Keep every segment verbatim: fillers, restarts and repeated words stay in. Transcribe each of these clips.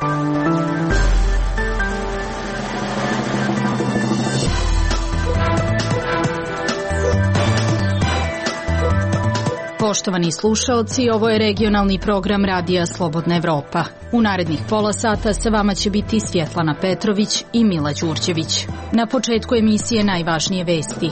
Poštovani slušaoci, ovo je regionalni program Radija Slobodna Evropa. U narednih pola sata sa vama će biti Svjetlana Petrović i Mila Đurđević. Na početku emisije najvažnije vesti.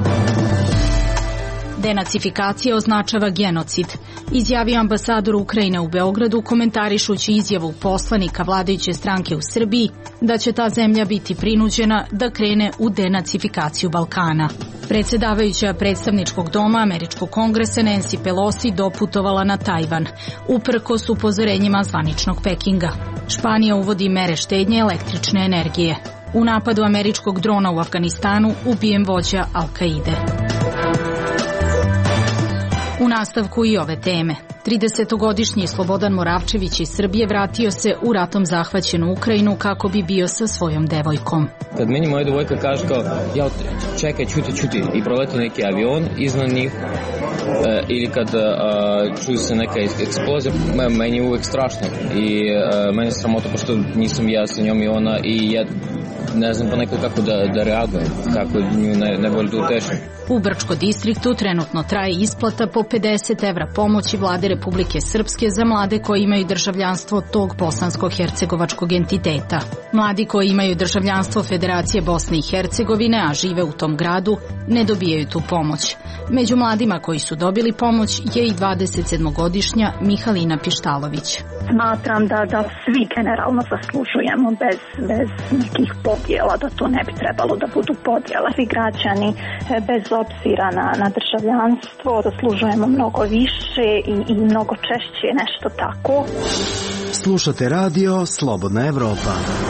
Denacifikacija označava genocid, izjavio ambasador Ukrajine u Beogradu komentarišući izjavu poslanika vladajuće stranke u Srbiji da će ta zemlja biti prinuđena da krene u denacifikaciju Balkana. Predsjedavajuća predstavničkog doma Američkog kongresa Nancy Pelosi doputovala na Tajvan, uprkos upozorenjima zvaničnog Pekinga. Španija uvodi mere štednje električne energije. U napadu američkog drona u Afganistanu ubijen vođa Al-Kaide. U nastavku i ove teme. tridesetogodišnji Slobodan Moravčević iz Srbije vratio se u ratom zahvaćenu Ukrajinu kako bi bio sa svojom devojkom. Kad meni moja devojka kaže kao, ja čekaj, čuti, čuti, i proleti neki avion iznad njih, e, ili kad e, čuje se neka eksplozija, meni je uvek strašno i e, meni je sramota pošto nisam ja sa njom i ona i ja ne znam pa nekako kako da, da reagujem, kako nju ne, ne bolje da utešim. U Brčko distriktu trenutno traje isplata po pedeset evra pomoći vlade Republike Srpske za mlade koji imaju državljanstvo tog bosansko-hercegovačkog entiteta. Mladi koji imaju državljanstvo Federacije Bosne i Hercegovine, a žive u tom gradu, ne dobijaju tu pomoć. Među mladima koji su dobili pomoć je i dvadesetsedmogodišnja Mihalina Pištalović. Smatram da, da svi generalno zaslužujemo bez, bez nekih podjela, da to ne bi trebalo da budu podjela. Svi građani bez obzira na, na državljanstvo zaslužujemo mnogo više i, i mnogo češće nešto tako. Slušate radio Slobodna Evropa.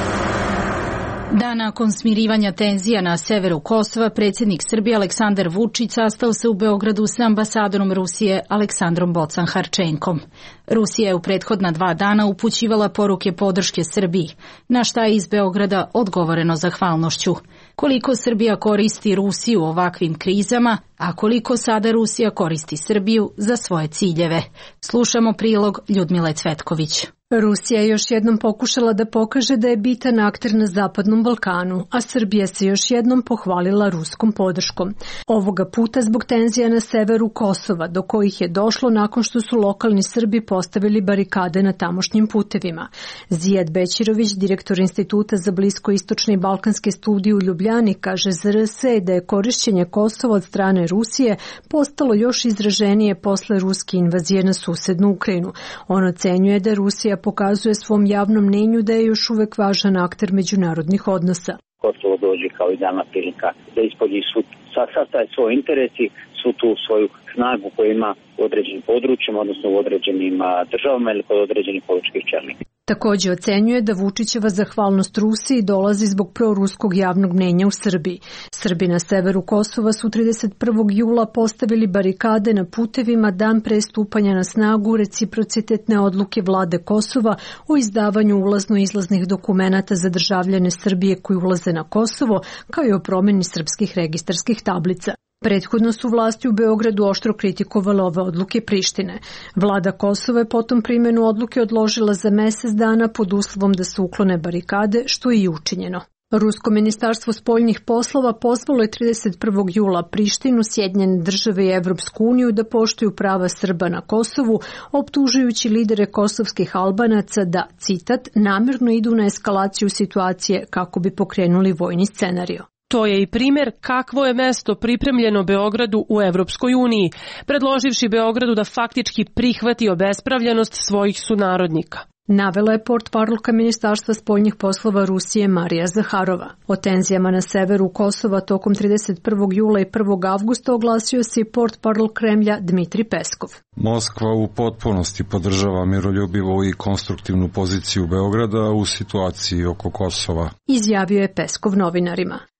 Dan nakon smirivanja tenzija na severu Kosova, predsjednik Srbije Aleksandar Vučić sastao se u Beogradu sa ambasadorom Rusije Aleksandrom Bocan-Harčenkom. Rusija je u prethodna dva dana upućivala poruke podrške Srbiji, na šta je iz Beograda odgovoreno zahvalnošću. Koliko Srbija koristi Rusiju u ovakvim krizama, a koliko sada Rusija koristi Srbiju za svoje ciljeve. Slušamo prilog Ljudmile Cvetković. Rusija je još jednom pokušala da pokaže da je bitan akter na Zapadnom Balkanu, a Srbija se još jednom pohvalila ruskom podrškom. Ovoga puta zbog tenzija na severu Kosova, do kojih je došlo nakon što su lokalni Srbi postavili barikade na tamošnjim putevima. Zijad Bećirović, direktor Instituta za bliskoistočne i balkanske studije u Ljubljani, kaže za R S da je korišćenje Kosova od strane Rusije postalo još izraženije posle ruske invazije na susednu Ukrajinu. On ocenjuje da Rusija pokazuje svom javnom mnenju da je još uvek važan akter međunarodnih odnosa. Kosovo dođe kao idealna prilika da ispolji sad taj svoj interes i svu tu svoju snagu koju ima u određenim područjima, odnosno u određenim državama ili kod određenih političkih čelnika. Također ocenjuje da Vučićeva zahvalnost Rusiji dolazi zbog proruskog javnog mnenja u Srbiji. Srbi na severu Kosova su trideset prvog jula postavili barikade na putevima dan pre stupanja na snagu reciprocitetne odluke vlade Kosova o izdavanju ulazno-izlaznih dokumenata za državljane Srbije koji ulaze na Kosovo, kao i o promjeni srpskih registarskih tablica. Prethodno su vlasti u Beogradu oštro kritikovale ove odluke Prištine. Vlada Kosova je potom primjenu odluke odložila za mjesec dana pod uslovom da se uklone barikade, što je i učinjeno. Rusko ministarstvo spoljnih poslova pozvalo je trideset prvog jula Prištinu, Sjedinjene države i Evropsku uniju da poštuju prava Srba na Kosovu, optužujući lidere kosovskih Albanaca da, citat, namjerno idu na eskalaciju situacije kako bi pokrenuli vojni scenario. To je i primjer kakvo je mesto pripremljeno Beogradu u Evropskoj uniji, predloživši Beogradu da faktički prihvati obespravljenost svojih sunarodnika. Navela je portparolka Ministarstva spoljnih poslova Rusije Marija Zaharova. O tenzijama na severu Kosova tokom trideset prvog jula i prvog avgusta oglasio se i portparol Kremlja Dmitri Peskov. Moskva u potpunosti podržava miroljubivu i konstruktivnu poziciju Beograda u situaciji oko Kosova, izjavio je Peskov novinarima.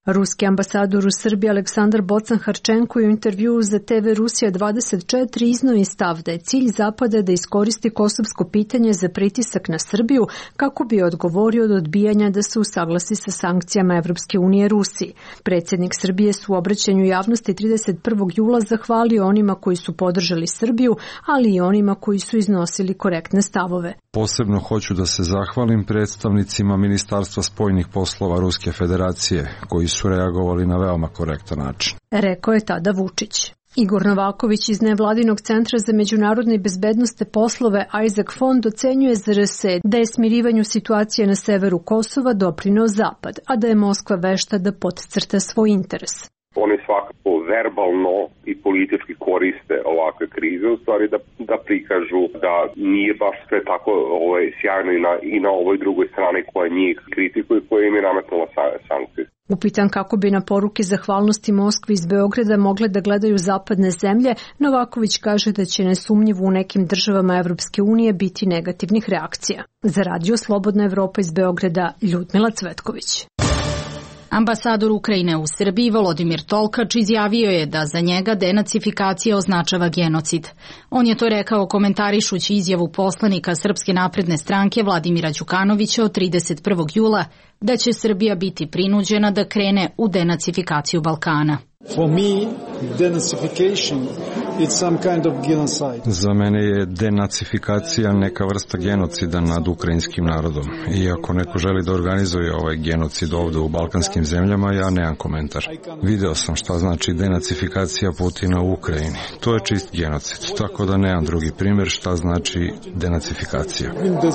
Ruski ambasador u Srbiji Aleksandar Bocan-Harčenko je u intervjuu za te ve Rusija dvadeset četiri iznao je stav da je cilj Zapada da iskoristi kosovsko pitanje za pritisak na Srbiju kako bi odgovorio od odbijanja da se usaglasi sa sankcijama Evropske unije Rusiji. Predsjednik Srbije su u obraćanju javnosti trideset prvog jula zahvalio onima koji su podržali Srbiju, ali i onima koji su iznosili korektne stavove. Posebno hoću da se zahvalim predstavnicima Ministarstva spoljnih poslova Ruske federacije, koji su reagovali na veoma korektan način. Rekao je tada Vučić. Igor Novaković iz Nevladinog centra za međunarodne i bezbednosne poslove Isaac Fond ocenjuje za er es da je smirivanju situacije na severu Kosova doprineo Zapad, a da je Moskva vešta da podcrta svoj interes. Oni svakako verbalno i politički koriste ovakve krize, u stvari da, da prikažu da nije baš sve tako ovaj, sjajno i na, i na ovoj drugoj strani koja njih kritikuje, koja im je nametnula sankcije. Upitan kako bi na poruke zahvalnosti Moskvi iz Beograda mogle da gledaju zapadne zemlje, Novaković kaže da će nesumnjivo u nekim državama Evropske unije biti negativnih reakcija. Za Radio Slobodna Evropa iz Beograda, Ljudmila Cvetković. Ambasador Ukrajine u Srbiji Volodimir Tolkač izjavio je da za njega denacifikacija označava genocid. On je to rekao komentarišući izjavu poslanika Srpske napredne stranke Vladimira Đukanovića od trideset prvog jula da će Srbija biti prinuđena da krene u denacifikaciju Balkana. For me, denazification is some kind of genocide. Za mene je denacifikacija neka vrsta genocida nad ukrajinskim narodom. I ako neko želi da organizuje ovaj genocid ovde u balkanskim zemljama, ja nemam komentar. Video sam šta znači denacifikacija Putina u Ukrajini. To je čist genocid, tako da nemam drugi primjer šta znači denacifikacija.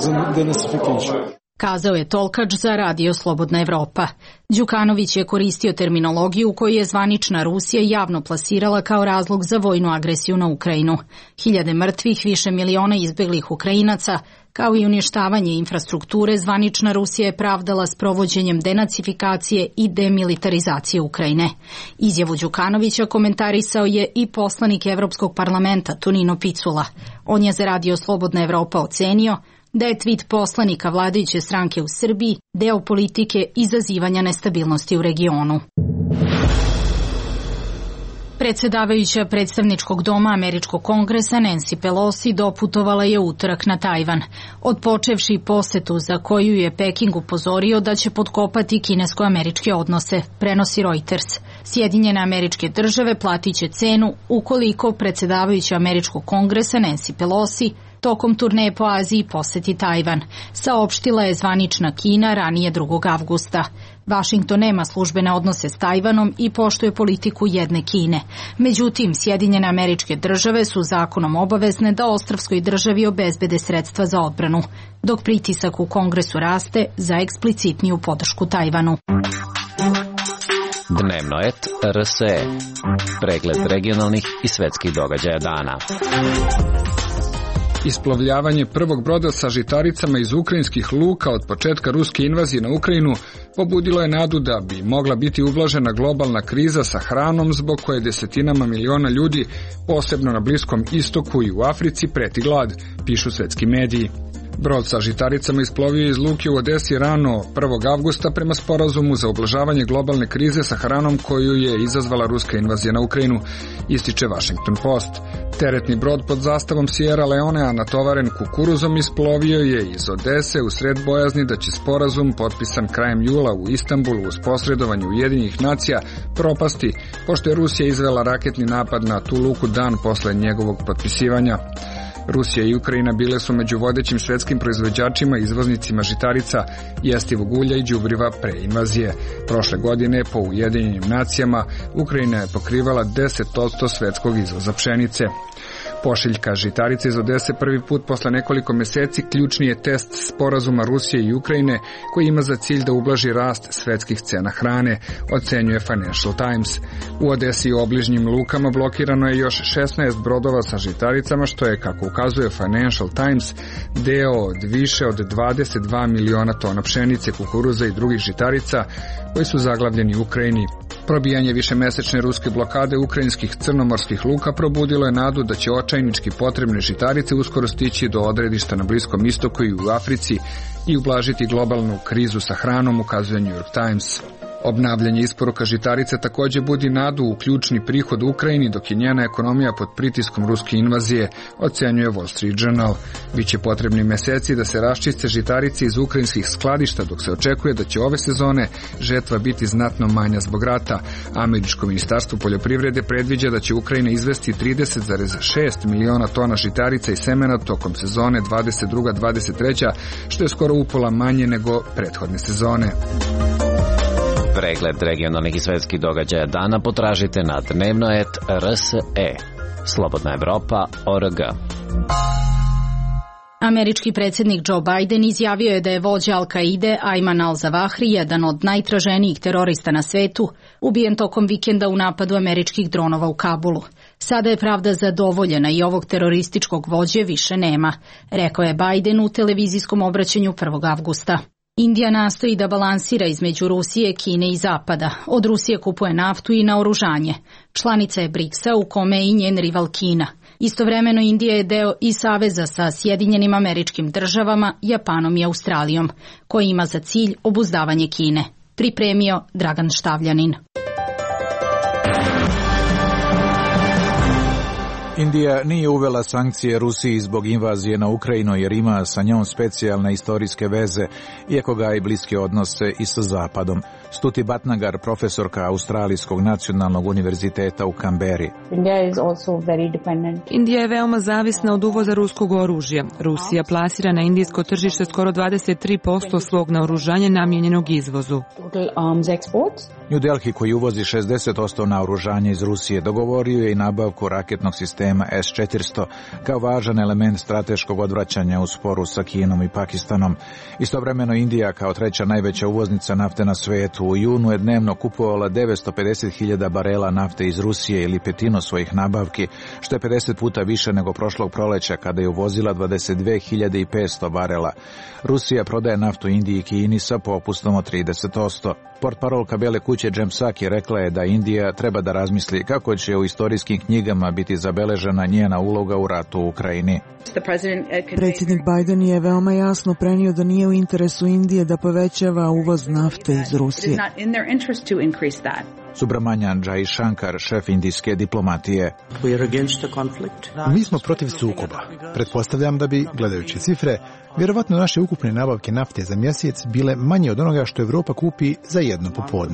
Kazao je Tolkač za Radio Slobodna Evropa. Đukanović je koristio terminologiju koju je zvanična Rusija javno plasirala kao razlog za vojnu agresiju na Ukrajinu. Hiljade mrtvih, više miliona izbeglih Ukrajinaca, kao i uništavanje infrastrukture, zvanična Rusija je pravdala s provođenjem denacifikacije i demilitarizacije Ukrajine. Izjavu Đukanovića komentarisao je i poslanik Evropskog parlamenta Tonino Picula. On je za Radio Slobodna Evropa ocenio da je tvit poslanika vladajuće stranke u Srbiji deo politike izazivanja nestabilnosti u regionu. Predsedavajuća predstavničkog doma Američkog kongresa Nancy Pelosi doputovala je utorak na Tajvan, odpočevši posetu za koju je Peking upozorio da će potkopati kinesko-američke odnose, prenosi Reuters. Sjedinjene Američke države platit će cenu ukoliko predsedavajuća Američkog kongresa Nancy Pelosi tokom turneje po Aziji poseti Tajvan, saopštila je zvanična Kina ranije drugog avgusta. Vašington nema službene odnose s Tajvanom i poštuje politiku jedne Kine. Međutim, Sjedinjene Američke države su zakonom obavezne da ostrvskoj državi obezbede sredstva za odbranu, dok pritisak u Kongresu raste za eksplicitniju podršku Tajvanu. Dnevno et er es e. Pregled regionalnih i svetskih događaja dana. Isplovljavanje prvog broda sa žitaricama iz ukrajinskih luka od početka ruske invazije na Ukrajinu pobudilo je nadu da bi mogla biti ublažena globalna kriza sa hranom zbog koje desetinama miliona ljudi, posebno na Bliskom istoku i u Africi, preti glad, pišu svetski mediji. Brod sa žitaricama isplovio iz luke u Odesi rano prvog avgusta prema sporazumu za ublažavanje globalne krize sa hranom koju je izazvala ruska invazija na Ukrajinu, ističe Washington Post. Teretni brod pod zastavom Sierra Leonea natovaren kukuruzom isplovio je iz Odese u sred bojazni da će sporazum potpisan krajem jula u Istanbulu uz posredovanje Ujedinjenih nacija propasti, pošto je Rusija izvela raketni napad na tu luku dan posle njegovog potpisivanja. Rusija i Ukrajina bile su među vodećim svetskim proizvođačima i izvoznicima žitarica, jestivog ulja i đubriva pre invazije. Prošle godine, po Ujedinjenim nacijama, Ukrajina je pokrivala deset posto svetskog izvoza pšenice. Pošiljka žitarice iz Odese prvi put posle nekoliko meseci ključni je test sporazuma Rusije i Ukrajine koji ima za cilj da ublaži rast svetskih cena hrane, ocenjuje Financial Times. U Odesi i obližnjim lukama blokirano je još šesnaest brodova sa žitaricama, što je, kako ukazuje Financial Times, deo od više od dvadeset dva miliona tona pšenice, kukuruza i drugih žitarica koji su zaglavljeni u Ukrajini. Probijanje višemesečne ruske blokade ukrajinskih crnomorskih luka probudilo je nadu da će očajnički potrebne žitarice uskoro stići do odredišta na Bliskom istoku i u Africi i ublažiti globalnu krizu sa hranom, ukazuje New York Times. Obnavljanje isporuka žitarica takođe budi nadu u ključni prihod u Ukrajini, dok je njena ekonomija pod pritiskom ruske invazije, ocenjuje Wall Street Journal. Biće potrebni meseci da se raščiste žitarice iz ukrajinskih skladišta, dok se očekuje da će ove sezone žetva biti znatno manja zbog rata. Američko ministarstvo poljoprivrede predviđa da će Ukrajina izvesti trideset zarez šest miliona tona žitarica i semena tokom sezone dvadeset druga dvadeset treća, što je skoro upola manje nego prethodne sezone. Pregled regionalnih i svetskih događaja dana potražite na dnevnoet tačka r s e. Slobodna Evropa tačka org. Američki predsjednik Joe Biden izjavio je da je vođa Al-Kaide Ayman al-Zawahri, jedan od najtraženijih terorista na svetu, ubijen tokom vikenda u napadu američkih dronova u Kabulu. Sada je pravda zadovoljena i ovog terorističkog vođe više nema, rekao je Biden u televizijskom obraćanju prvog avgusta. Indija nastoji da balansira između Rusije, Kine i Zapada. Od Rusije kupuje naftu i naoružanje. Članica je briksa u kome je i njen rival Kina. Istovremeno Indija je deo i saveza sa Sjedinjenim Američkim Državama, Japanom i Australijom, koji ima za cilj obuzdavanje Kine. Pripremio Dragan Štavljanin. Indija nije uvela sankcije Rusiji zbog invazije na Ukrajinu jer ima sa njom specijalne istorijske veze, iako ga i bliske odnose i sa Zapadom. Stuti Bhatnagar, profesorka Australijskog nacionalnog univerziteta u Kamberi. Indija je veoma zavisna od uvoza ruskog oružja. Rusija plasira na indijsko tržište skoro dvadeset tri posto svog naoružanja namijenjenog izvozu. New Delhi, koji uvozi šezdeset posto naoružanja iz Rusije, dogovorio je i nabavku raketnog sistema S četiristo kao važan element strateškog odvraćanja u sporu sa Kinom i Pakistanom. Istovremeno Indija, kao treća najveća uvoznica nafte na svetu, u junu je dnevno kupovala devetsto pedeset hiljada barela nafte iz Rusije ili petinu svojih nabavki, što je pedeset puta više nego prošlog proleća kada je uvozila dvadeset dve hiljade petsto barela. Rusija prodaje naftu Indiji i Kini sa popustom od trideset posto. Portparolka Bele kuće Jem Psaki rekla je da Indija treba da razmisli kako će u istorijskim knjigama biti zabeležena njena uloga u ratu u Ukrajini. Predsjednik Biden je veoma jasno prenio da nije u interesu Indije da povećava uvoz nafte iz Rusije. Subramanian Jaishankar, šef indijske diplomatije. Mi smo protiv sukoba. Pretpostavljam da bi, gledajući cifre, vjerovatno naše ukupne nabavke nafte za mjesec bile manje od onoga što Evropa kupi za jedno popodne.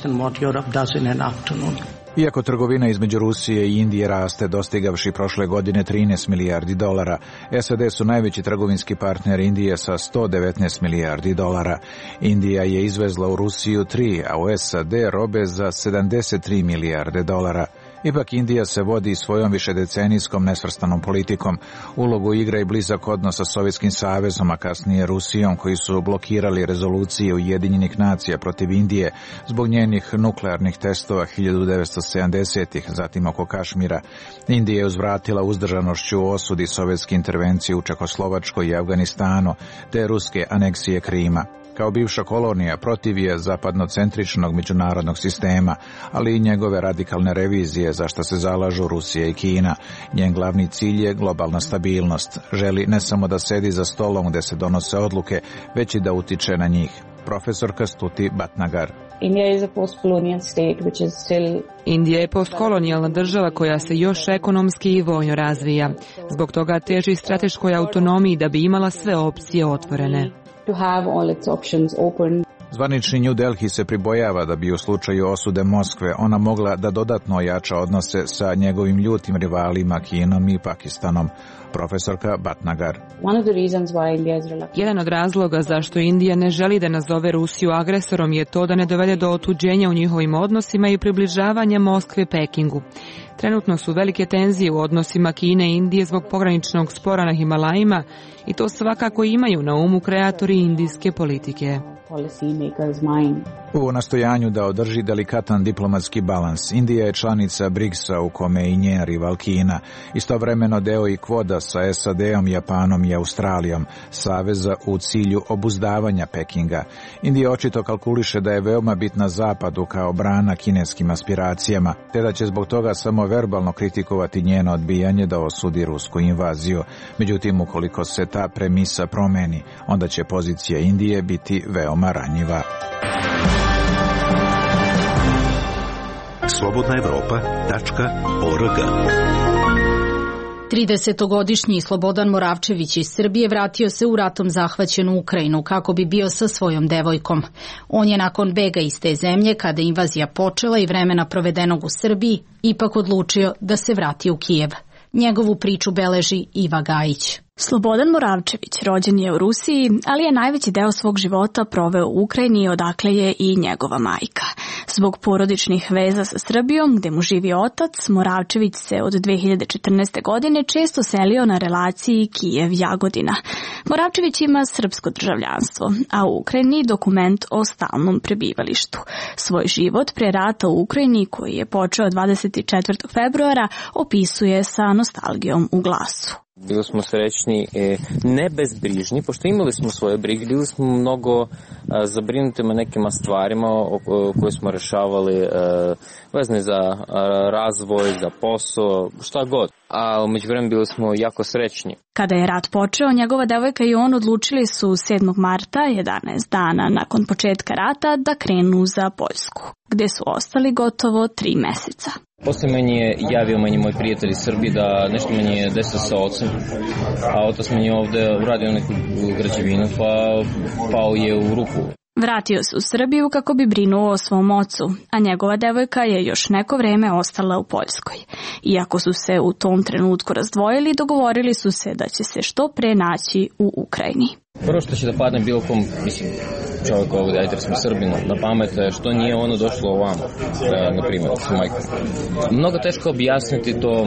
Iako trgovina između Rusije i Indije raste, dostigavši prošle godine trinaest milijardi dolara, S A D su najveći trgovinski partner Indije sa sto devetnaest milijardi dolara. Indija je izvezla u Rusiju tri, a u S A D robe za sedamdeset tri milijarde dolara. Ipak Indija se vodi svojom višedecenijskom nesvrstanom politikom. Ulogu igra i blizak odnos sa Sovjetskim savezom, a kasnije Rusijom, koji su blokirali rezolucije Ujedinjenih nacija protiv Indije zbog njenih nuklearnih testova hiljadu devetsto sedamdesetih, zatim oko Kašmira. Indija je uzvratila uzdržanošću u osudi sovjetske intervencije u Čehoslovačkoj i Afganistanu, te ruske aneksije Krima. Kao bivša kolonija protiv je zapadnocentričnog međunarodnog sistema, ali i njegove radikalne revizije za što se zalažu Rusija i Kina. Njen glavni cilj je globalna stabilnost. Želi ne samo da sedi za stolom gde se donose odluke, već i da utiče na njih. Profesorka Stuti Bhatnagar. Indija je postkolonijalna država koja se još ekonomski i vojno razvija. Zbog toga teži strateškoj autonomiji da bi imala sve opcije otvorene. To have all its options open. Zvanični New Delhi se pribojava da bi u slučaju osude Moskve ona mogla da dodatno ojača odnose sa njegovim ljutim rivalima Kinom i Pakistanom. Profesorka Bhatnagar. Jedan od razloga zašto Indija ne želi da nazove Rusiju agresorom je to da ne dovede do otuđenja u njihovim odnosima i približavanja Moskve Pekingu. Trenutno su velike tenzije u odnosima Kine i Indije zbog pograničnog spora na Himalajima i to svakako imaju na umu kreatori indijske politike. U nastojanju da održi delikatan diplomatski balans, Indija je članica briksa u kome i njen rival Kina, istovremeno deo i kvoda sa S A D-om, Japanom i Australijom, saveza u cilju obuzdavanja Pekinga. Indija očito kalkuliše da je veoma bitna Zapadu kao brana kineskim aspiracijama, te da će zbog toga samo verbalno kritikovati njeno odbijanje da osudi rusku invaziju. Međutim, ukoliko se ta premisa promeni, onda će pozicija Indije biti veoma ranjiva. slobodna evropa tačka org. tridesetogodišnji Slobodan Moravčević iz Srbije vratio se u ratom zahvaćenu Ukrajinu kako bi bio sa svojom devojkom. On je nakon bega iz te zemlje, kada je invazija počela i vremena provedenog u Srbiji, ipak odlučio da se vrati u Kijev. Njegovu priču beleži Iva Gajić. Slobodan Moravčević rođen je u Rusiji, ali je najveći deo svog života proveo u Ukrajini, odakle je i njegova majka. Zbog porodičnih veza sa Srbijom, gde mu živi otac, Moravčević se od dve hiljade četrnaeste. godine često selio na relaciji Kijev-Jagodina. Moravčević ima srpsko državljanstvo, a u Ukrajini dokument o stalnom prebivalištu. Svoj život pre rata u Ukrajini, koji je počeo dvadeset četvrtog februara, opisuje sa nostalgijom u glasu. Bili smo srećni, ne bezbrižni, pošto imali smo svoje brige, bili smo mnogo zabrinuti na nekima stvarima koje smo rešavali vezane za razvoj, za posao, šta god. A umeđu vremenu bili smo jako srećni. Kada je rat počeo, njegova devojka i on odlučili su sedmog marta, jedanaest dana nakon početka rata, da krenu za Poljsku, gde su ostali gotovo tri meseca. Posle meni je javio meni moj prijatelj iz Srbije da nešto meni je desilo sa ocem, a otac meni je ovde uradio neku građevinu, pa pao je u rupu. Vratio se u Srbiju kako bi brinuo o svom ocu, a njegova devojka je još neko vreme ostala u Poljskoj. Iako su se u tom trenutku razdvojili, dogovorili su se da će se što pre naći u Ukrajini. Prvo što će da padne bilo kom, mislim, čovjek ovdje, ajde smo Srbinu, na pamet što nije ono došlo ovamo, na primjer, su majkom. Mnogo teško objasniti to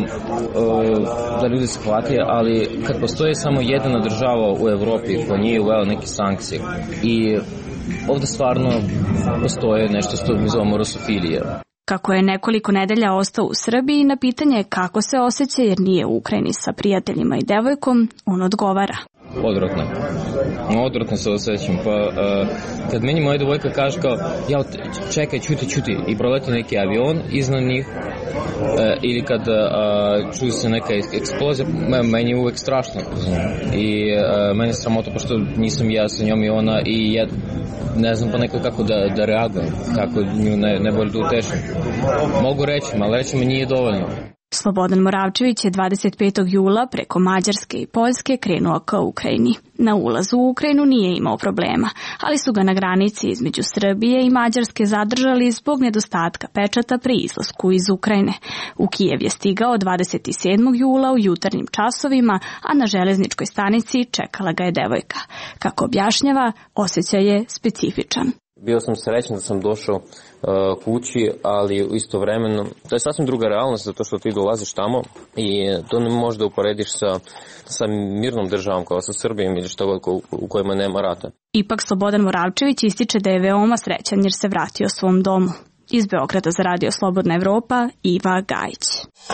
da ljudi se hvati, ali kad postoje samo jedna država u Evropi koja nije uvela neke sankcije i ovdje stvarno postoje nešto što mi zovemo rusofilije. Kako je nekoliko nedelja ostao u Srbiji, na pitanje kako se osjeća jer nije u Ukrajini sa prijateljima i devojkom, on odgovara. Odvratno. Odvratno se osjećam. Pa, uh, kad meni moja devojka kaže kao, ja, čekaj, čuti, čuti, i proleti neki avion iznad njih, uh, ili kad uh, čuje se neka eksplozija, meni je uvek strašno. I uh, meni je sramota, pošto nisam ja sa njom i ona, i ja ne znam pa nekako kako da, da reagujem, kako nju ne, ne bolje da utešim. Mogu reći, ali reći mi nije dovoljno. Slobodan Moravčević je dvadeset petog jula preko Mađarske i Poljske krenuo ka Ukrajini. Na ulazu u Ukrajinu nije imao problema, ali su ga na granici između Srbije i Mađarske zadržali zbog nedostatka pečata pri izlasku iz Ukrajine. U Kijev je stigao dvadeset sedmog jula u jutarnjim časovima, a na železničkoj stanici čekala ga je devojka. Kako objašnjava, osjećaj je specifičan. Bio sam srećan da sam došao uh, kući, ali istovremeno, to je sasvim druga realnost, zato što ti dolaziš tamo i to ne možeš da uporediš sa, sa mirnom državom kao sa Srbijom ili što god u kojima nema rata. Ipak Slobodan Moravčević ističe da je veoma srećan jer se vratio svom domu. Iz Beograda za Radio Slobodna Evropa, Iva Gajić.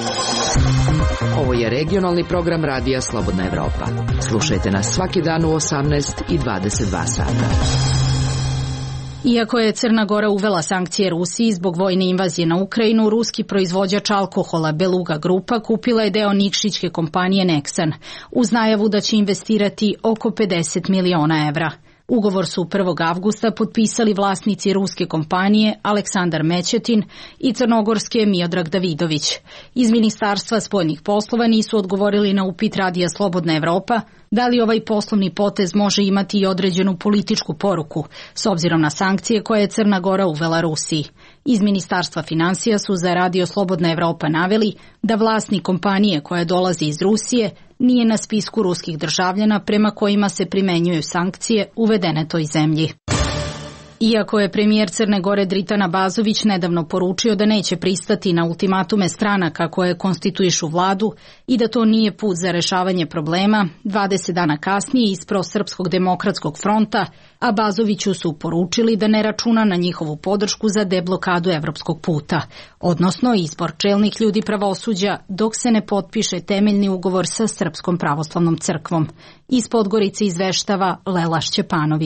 Ovo je regionalni program Radija Slobodna Evropa. Slušajte nas svaki dan u osamnaest i dvadeset dva sata. Iako je Crna Gora uvela sankcije Rusiji zbog vojne invazije na Ukrajinu, ruski proizvođač alkohola Beluga Grupa kupila je deo nikšićke kompanije Nexan uz najavu da će investirati oko pedeset miliona evra. Ugovor su prvog avgusta potpisali vlasnici ruske kompanije Aleksandar Mećetin i crnogorske Miodrag Davidović. Iz Ministarstva spoljnih poslova nisu odgovorili na upit Radija Slobodna Evropa da li ovaj poslovni potez može imati i određenu političku poruku, s obzirom na sankcije koje je Crna Gora uvela Rusiji. Iz Ministarstva finansija su za Radio Slobodna Evropa naveli da vlasnik kompanije koja dolazi iz Rusije nije na spisku ruskih državljana prema kojima se primenjuju sankcije uvedene toj zemlji. Iako je premijer Crne Gore Dritan Abazović nedavno poručio da neće pristati na ultimatume stranaka koje konstituišu vladu i da to nije put za rešavanje problema, dvadeset dana kasnije iz Prosrpskog demokratskog fronta Abazoviću su poručili da ne računa na njihovu podršku za deblokadu evropskog puta, odnosno izbor čelnih ljudi pravosuđa dok se ne potpiše temeljni ugovor sa Srpskom pravoslavnom crkvom. Iz Podgorice izveštava Lela Šćepanović.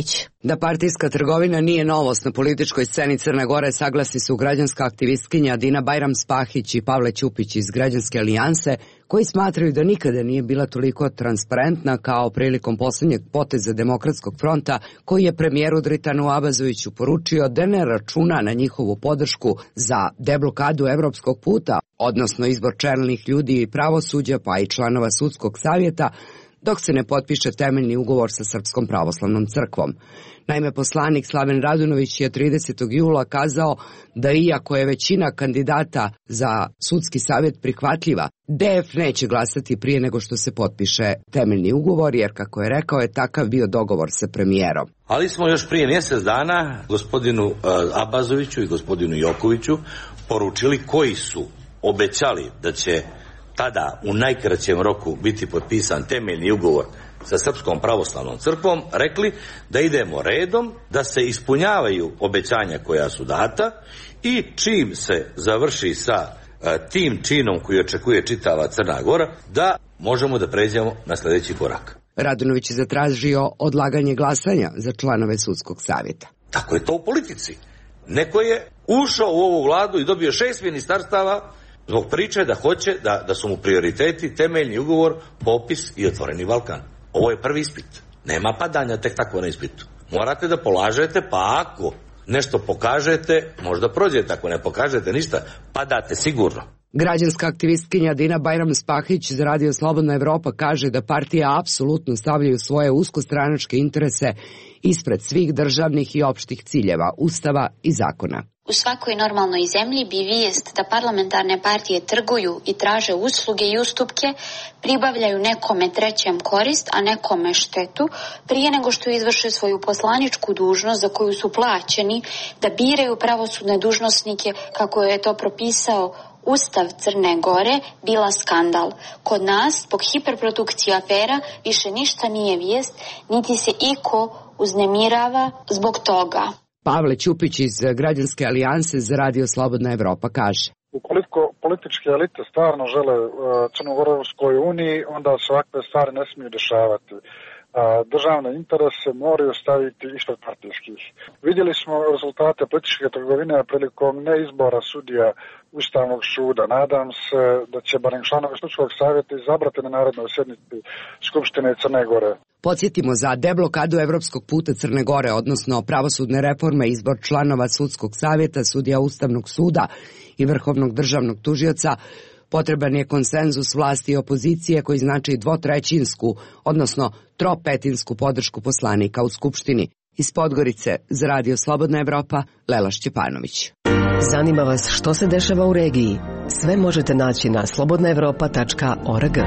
Da partijska trgovina nije novost na političkoj sceni Crne Gore, saglasni su građanska aktivistkinja Dina Bajram-Spahić i Pavle Ćupić iz Građanske alijanse, koji smatraju da nikada nije bila toliko transparentna kao prilikom poslednjeg poteza Demokratskog fronta, koji je premijeru Dritanu Abazoviću poručio da ne računa na njihovu podršku za deblokadu evropskog puta, odnosno izbor čelnih ljudi i pravosuđa, pa i članova sudskog savjeta, dok se ne potpiše temeljni ugovor sa Srpskom pravoslavnom crkvom. Naime, poslanik Slaven Radunović je tridesetog jula kazao da iako je većina kandidata za sudski savjet prihvatljiva, D F neće glasati prije nego što se potpiše temeljni ugovor, jer kako je rekao je takav bio dogovor sa premijerom. Ali smo još prije mjesec dana gospodinu Abazoviću i gospodinu Jokoviću poručili koji su obećali da će tada u najkraćem roku biti potpisan temeljni ugovor sa Srpskom pravoslavnom crkvom, rekli da idemo redom, da se ispunjavaju obećanja koja su data i čim se završi sa tim činom koji očekuje čitava Crna Gora, da možemo da pređemo na sljedeći korak. Radunović je zatražio odlaganje glasanja za članove sudskog savjeta. Tako je to u politici. Neko je ušao u ovu vladu i dobio šest ministarstava zbog priče da hoće da, da su mu prioriteti temeljni ugovor, popis i otvoreni Balkan. Ovo je prvi ispit. Nema padanja tek tako na ispitu. Morate da polažete, pa ako nešto pokažete, možda prođete, ako ne pokažete ništa, padate sigurno. Građanska aktivistkinja Dina Bajram-Spahić za Radio Slobodna Evropa kaže da partija apsolutno stavljaju svoje uskostranačke interese ispred svih državnih i opštih ciljeva, ustava i zakona. U svakoj normalnoj zemlji bi vijest da parlamentarne partije trguju i traže usluge i ustupke, pribavljaju nekome trećem korist, a nekome štetu, prije nego što izvrše svoju poslaničku dužnost za koju su plaćeni, da biraju pravosudne dužnosnike kako je to propisao Ustav Crne Gore, bila skandal. Kod nas, zbog hiperprodukcije afera, više ništa nije vijest, niti se iko uznemirava zbog toga. Pavle Ćupić iz Građanske alijanse za Radio Slobodna Evropa kaže: Ukoliko političke elite stvarno žele Crnogorovskoj uniji, onda se ovakve stvari ne smiju dešavati. Državne interese moraju staviti ispred partijskih. Vidjeli smo rezultate političke trgovine prilikom neizbora sudija Ustavnog suda. Nadam se da će barem članovi sudskog savjeta izabrati na narednoj sjednici Skupštine Crne Gore. Podsjetimo, za deblokadu evropskog puta Crne Gore, odnosno pravosudne reforme, izbor članova sudskog savjeta, sudija Ustavnog suda i Vrhovnog državnog tužioca, potreban je konsenzus vlasti i opozicije koji znači dvotrećinsku, odnosno tropetinsku podršku poslanika u Skupštini. Iz Podgorice za Radio Slobodna Evropa, Lela Šćepanović. Zanima vas što se dešava u regiji? Sve možete naći na slobodna evropa tačka org.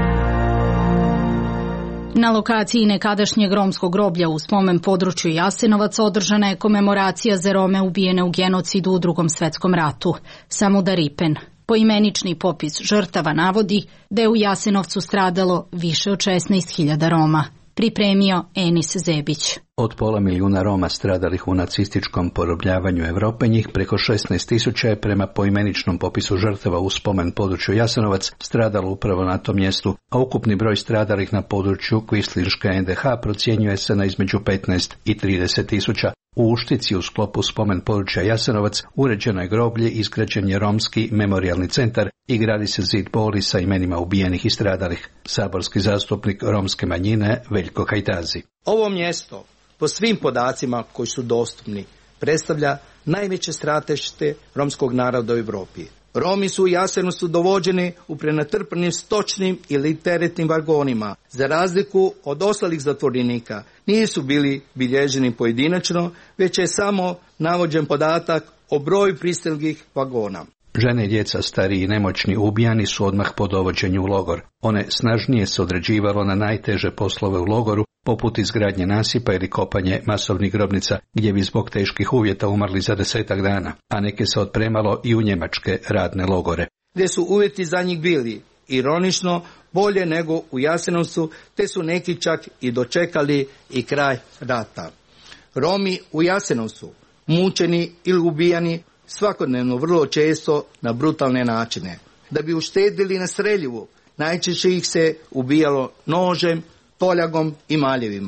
Na lokaciji nekadašnjeg romskog groblja u spomen području Jasenovac održana je komemoracija za Rome ubijene u genocidu u Drugom svetskom ratu. Samuda Ripen. Poimenični popis žrtava navodi da je u Jasenovcu stradalo više od šesnaest hiljada Roma. Pripremio Enis Zebić. Od pola milijuna Roma stradalih u nacističkom porobljavanju Evrope, njih preko šesnaest tisuća je prema poimeničnom popisu žrtava u spomen području Jasenovac stradalo upravo na tom mjestu, a ukupni broj stradalih na području Kvislinške en de ha procjenjuje se na između petnaest i trideset tisuća. U Uštici u sklopu spomen područja Jasenovac uređeno je groblje, izgrađen je romski memorijalni centar i gradi se zid boli sa imenima ubijenih i stradalih. Saborski zastupnik romske manjine Veljko Hajdazi. Ovo mjesto, po svim podacima koji su dostupni, predstavlja najveće stratište romskog naroda u Europi. Romi su u Jasenovcu dovođeni u prenatrpanim stočnim ili teretnim vagonima. Za razliku od ostalih zatvorenika, nisu bili bilježeni pojedinačno, već je samo navođen podatak o broju pristiglih vagona. Žene i djeca, stariji i nemoćni ubijani su odmah po dovođenju u logor. One snažnije se određivalo na najteže poslove u logoru, poput izgradnje nasipa ili kopanje masovnih grobnica, gdje bi zbog teških uvjeta umrli za desetak dana, a neke se otpremalo i u njemačke radne logore. Gdje su uvjeti za njih bili, ironično, bolje nego u Jasenovcu, te su neki čak i dočekali i kraj rata. Romi u Jasenovcu, mučeni ili ubijani, svakodnevno vrlo često na brutalne načine. Da bi uštedili na streljivu, najčešće ih se ubijalo nožem, toljagom i maljevima.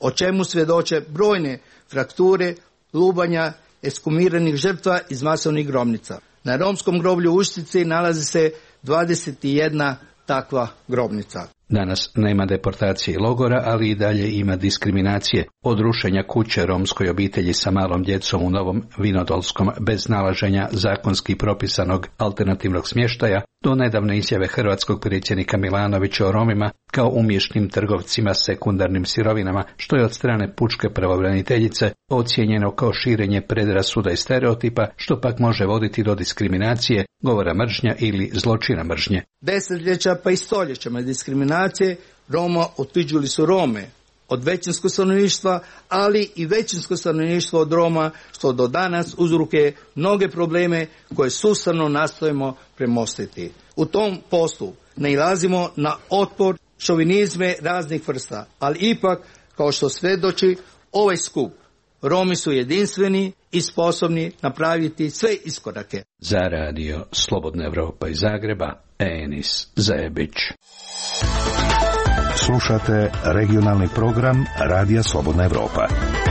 o čemu svjedoče brojne frakture, lubanja, ekskumiranih žrtva iz masovnih grobnica. Na romskom groblju u Uštici nalazi se dvadeset jedna takva grobnica. Danas nema deportacije i logora, ali i dalje ima diskriminacije. Od rušenja kuće romskoj obitelji sa malom djecom u Novom Vinodolskom bez nalaženja zakonski propisanog alternativnog smještaja, do nedavne izjave hrvatskog predsjednika Milanovića o Romima kao umješnim trgovcima sekundarnim sirovinama, što je od strane pučke pravobraniteljice ocijenjeno kao širenje predrasuda i stereotipa, što pak može voditi do diskriminacije, govora mržnja ili zločina mržnje. Desetljeća pa i stoljećama diskriminacije Roma otuđili su Rome od većinskog stanovništva, ali i većinsko stanovništvo od Roma, što do danas uzrokuje mnoge probleme koje sustavno nastojimo premostiti. U tom poslu nailazimo na otpor, šovinizme raznih vrsta, ali ipak, kao što svjedoči ovaj skup, Romi su jedinstveni i sposobni napraviti sve iskorake. Za radio Slobodna Evropa iz Zagreba, Enis Zebić. Slušate regionalni program Radija Slobodna Evropa.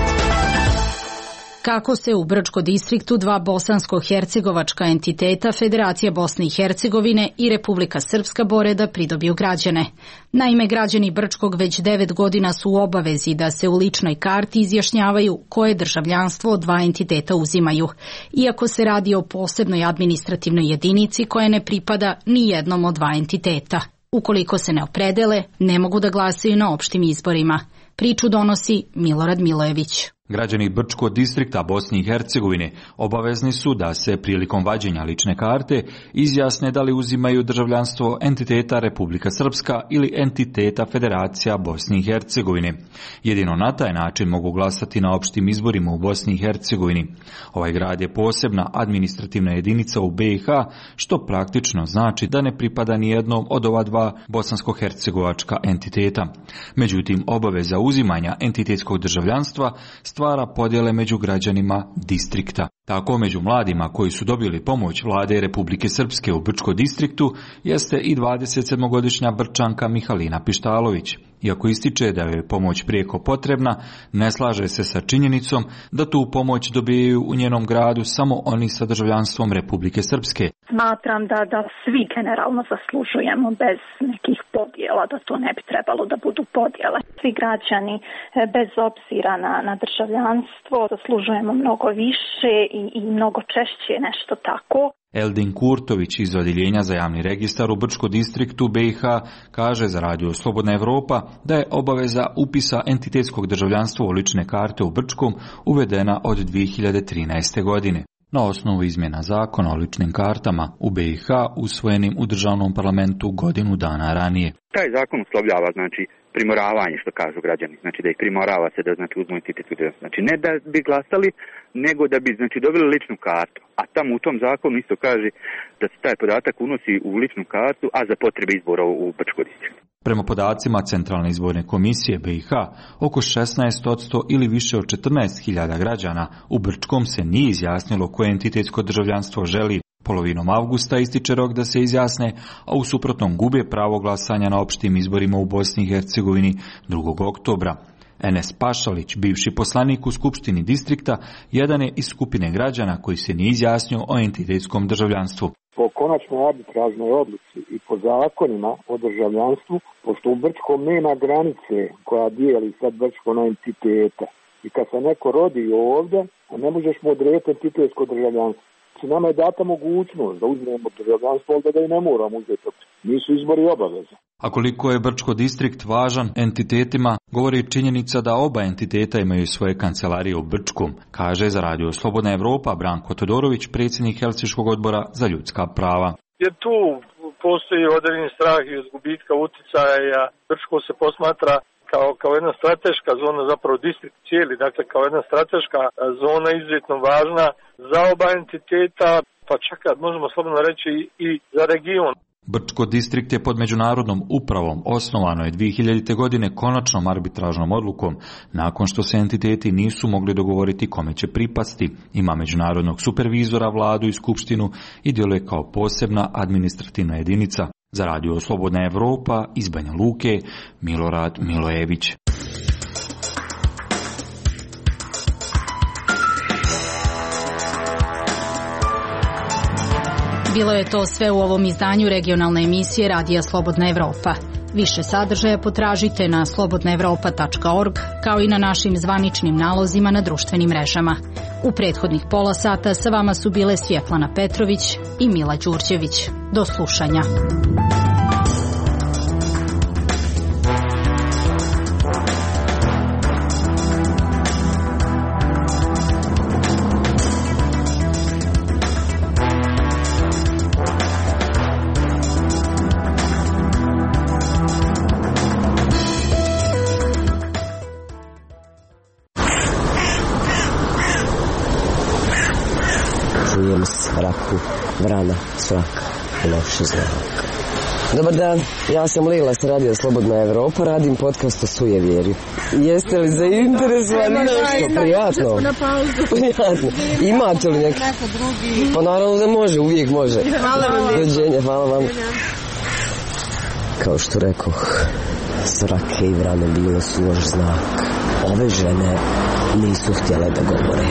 Kako se u Brčko-distriktu dva bosansko-hercegovačka entiteta Federacija Bosne i Hercegovine i Republika Srpska bore da pridobiju građane. Naime, građani Brčkog već devet godina su u obavezi da se u ličnoj karti izjašnjavaju koje državljanstvo dva entiteta uzimaju, iako se radi o posebnoj administrativnoj jedinici koja ne pripada ni jednom od dva entiteta. Ukoliko se ne opredele, ne mogu da glasaju na opštim izborima. Priču donosi Milorad Milojević. Građani Brčkog distrikta Bosne i Hercegovine obavezni su da se prilikom vađenja lične karte izjasne da li uzimaju državljanstvo entiteta Republika Srpska ili entiteta Federacija Bosne i Hercegovine. Jedino na taj način mogu glasati na opštim izborima u Bosni i Hercegovini. Ovaj grad je posebna administrativna jedinica u B i H, što praktično znači da ne pripada ni jednom od ova dva bosansko-hercegovačka entiteta. Međutim, obaveza uzimanja entitetskog državljanstva stvara podjele među građanima distrikta. Tako među mladima koji su dobili pomoć vlade Republike Srpske u Brčko distriktu jeste i dvadesetsedmogodišnja Brčanka Mihalina Pištalović. Iako ističe da je pomoć prijeko potrebna, ne slaže se sa činjenicom da tu pomoć dobijaju u njenom gradu samo oni sa državljanstvom Republike Srpske. Smatram da, da svi generalno zaslužujemo bez nekih podjela, da to ne bi trebalo da budu podjele. Svi građani bez obzira na, na državljanstvo zaslužujemo mnogo više i, i mnogo češće nešto tako. Eldin Kurtović iz Odjeljenja za javni registar u Brčko distriktu B i H kaže za radio Slobodna Evropa da je obaveza upisa entitetskog državljanstva u lične karte u Brčkom uvedena od dvije hiljade trinaeste. godine. Na osnovu izmjena zakona o ličnim kartama u B i H usvojenim u državnom parlamentu godinu dana ranije. Taj zakon uslovljava, znači, primoravanje, što kažu građani, znači da ih primorava se da znači uzmu entitet, znači ne da bi glasali, nego da bi znači dobili ličnu kartu. A tamo u tom zakonu isto kaže da se taj podatak unosi u ličnu kartu, a za potrebe izbora u Brčko distriktu. Prema podacima Centralne izborne komisije B i H, oko šesnaest posto ili više od četrnaest hiljada građana u Brčkom se nije izjasnilo koje entitetsko državljanstvo želi. Polovinom avgusta ističe rok da se izjasne, a u suprotnom gube pravo glasanja na opštim izborima u Bosni i Hercegovini drugog oktobra. Enes Pašalić, bivši poslanik u Skupštini distrikta, jedan je iz skupine građana koji se nije izjasnio o entitetskom državljanstvu. Po konačnoj arbitražnoj odluci i po zakonima o državljanstvu, pošto u Brčkom nema granice koja dijeli sad Brčko na entiteta. I kad se neko rodi ovdje, ne možeš mu odrediti entitetsko državljanstvo. Nama je data mogućnost da uzmemo državljanstvo, ali da i ne moramo uzeti. Nisu izbori obaveze. A koliko je Brčko distrikt važan entitetima, govori činjenica da oba entiteta imaju svoje kancelarije u Brčkom, kaže za radio Slobodna Evropa Branko Todorović, predsjednik Helsinškog odbora za ljudska prava. Jer tu postoji određeni strah i od gubitka uticaja. Brčko se posmatra kao, kao jedna strateška zona, zapravo distrikt cijeli, dakle kao jedna strateška zona izuzetno važna za oba entiteta, pa čak možemo slobodno reći i za region. Brčko distrikt je pod međunarodnom upravom, osnovano je dvije hiljadite. godine konačnom arbitražnom odlukom, nakon što se entiteti nisu mogli dogovoriti kome će pripasti. Ima međunarodnog supervizora, vladu i skupštinu i djeluje kao posebna administrativna jedinica. Za radio Slobodna Evropa iz Banja Luke, Milorad Milojević. Bilo je to sve u ovom izdanju regionalne emisije Radija Slobodna Evropa. Više sadržaja potražite na slobodna evropa tačka org, kao i na našim zvaničnim nalozima na društvenim mrežama. U prethodnih pola sata sa vama su bile Svjetlana Petrović i Mila Đurđević. Do slušanja. Čujem svraku vrana, svrak loši znak. Dobar dan, ja sam Lila s Radija Slobodna Evropa, radim podcast o sujevjeri. Jeste li zainteresovani nešto? Prijatno. Prijatno. Imate li neki? Pa naravno da može, uvijek može. Dođenje, hvala vam. Kao što rekoh, svrake i vrane bile su loš znak. Ove žene nisu htjele da govore.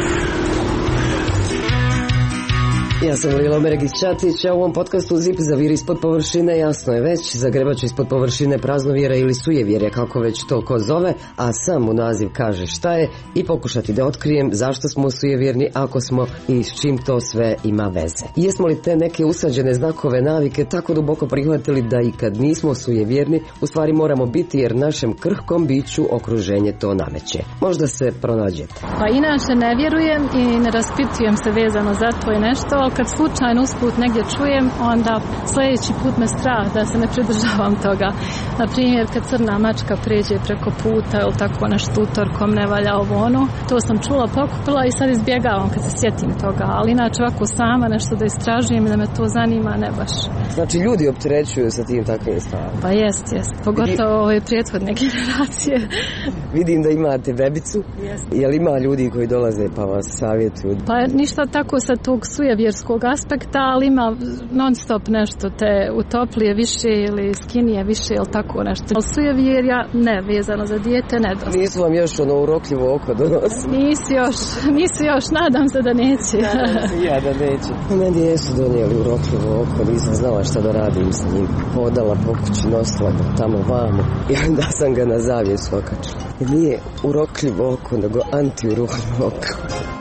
Ja sam Lila Omeregić-Ćatić, a u ovom podcastu Zip zaviri ispod površine, jasno je već, zagrebač ispod površine praznovjera ili sujevjerja, kako već to ko zove, a sam u naziv kaže šta je i pokušati da otkrijem zašto smo sujevjerni, ako smo i s čim to sve ima veze. Jesmo li te neke usađene znakove navike tako duboko prihvatili da i kad nismo sujevjerni, u stvari moramo biti jer našem krhkom biću okruženje to nameće. Možda se pronađete. Pa inače ne vjerujem i ne raspitujem se vezano za to i nešto, kad slučajno usput negdje čujem, onda sljedeći put me strah da se ne pridržavam toga. Na primjer, kad crna mačka pređe preko puta ili tako nešto utorkom ne valja ovo ono, to sam čula, pokupila i sad izbjegavam kad se sjetim toga, ali inače ovako sama nešto da istražujem i da me to zanima, ne baš. Znači ljudi opterećuju sa tim takvim stvarima? Pa jest, jest, pogotovo ove prethodne generacije. Vidim da imate bebicu, je li ima ljudi koji dolaze pa vas savjetuju? Pa ništa tako sa tog sujevjerskog aspekta, ali ima non stop nešto te utoplije više ili skinije više ili tako nešto. Ali sujevjerja ne, vezano za dijete ne dosta. Nisu vam još ono urokljivo oko donosi? Nisi još, nisi još, nadam se da neće. Nadam se ja da neće. Meni jesu donijeli urokljivo oko, nisam znala šta da radim sa njim. Hodala po kući, nosila ga tamo vamo i onda sam ga na zavjesu okačila. Nije urokljivo oko, nego antiurokljivo oko.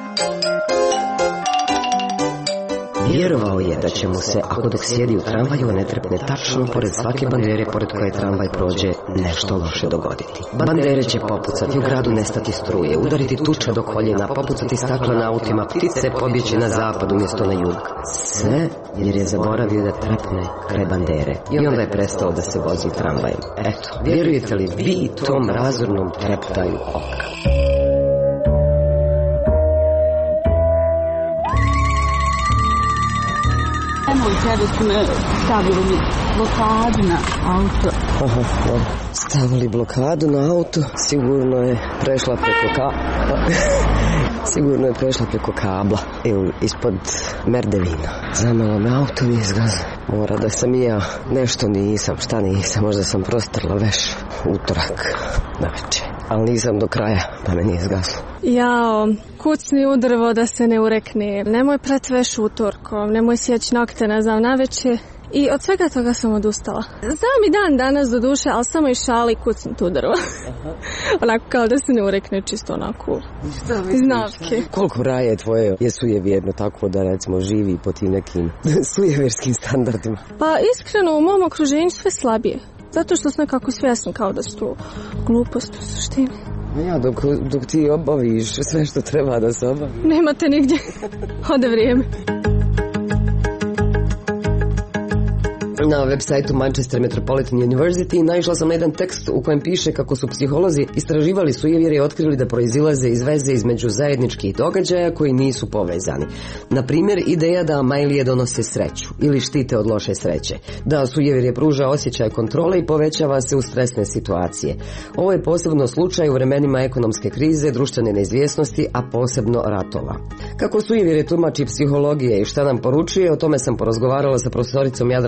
Vjerovao je da će mu se, ako dok sjedi u tramvaju, ne trepne tačno pored svake bandere pored koje tramvaj prođe, nešto loše dogoditi. Bandere će popucati, u gradu nestati struje, udariti tuča do koljena, popucati stakla na autima, ptice pobjeći na zapad umjesto na jug. Sve jer je zaboravio da trepne kraj bandere i onda je prestao da se vozi tramvajem. Eto, vjerujete li vi tom razornom treptaju oka? Kada su me stavili blokadu na auto. Aha, dobro. Stavili blokadu na auto, sigurno je prešla preko ka... sigurno je prešla preko kabla ili ispod merdevina. Zamelo me auto i izgaza. Mora da sam i ja nešto nisam, šta nisam, možda sam prostrla veš utorak na večer. Ali nisam do kraja, pa me nije zgaslo. Jao, kucni u drvo da se ne urekne, nemoj prati veš utorkom, nemoj sjeći nokte, ne znam, naveče. I od svega toga sam odustala. Znam i dan danas do duše, ali samo i šali kucni tu drvo. Onako kao da se ne urekne, čisto onako iz navke. Koliko raje tvoje je sujevjerno tako da recimo živi po tim nekim sujevjerskim standardima? Pa iskreno u mom okruženju sve slabije. Zato što sam nekako svjesna kao da su to gluposti u suštini. Ja, dok, dok ti obaviš sve što treba da se obavi. Nemate nigdje. Ode vrijeme. Na web sajtu Manchester Metropolitan University naišla sam na jedan tekst u kojem piše kako su psiholozi istraživali sujevjerje i otkrili da proizilaze iz veze između zajedničkih događaja koji nisu povezani. Na primjer, ideja da majlije donose sreću ili štite od loše sreće, da sujevjerje pruža osjećaj kontrole i povećava se u stresne situacije. Ovo je posebno slučaj u vremenima ekonomske krize, društvene neizvjesnosti, a posebno ratova. Kako sujevjerje tumači psihologije i šta nam poručuje, o tome sam porazgovarala sa profesoricom Jadrankom Koletić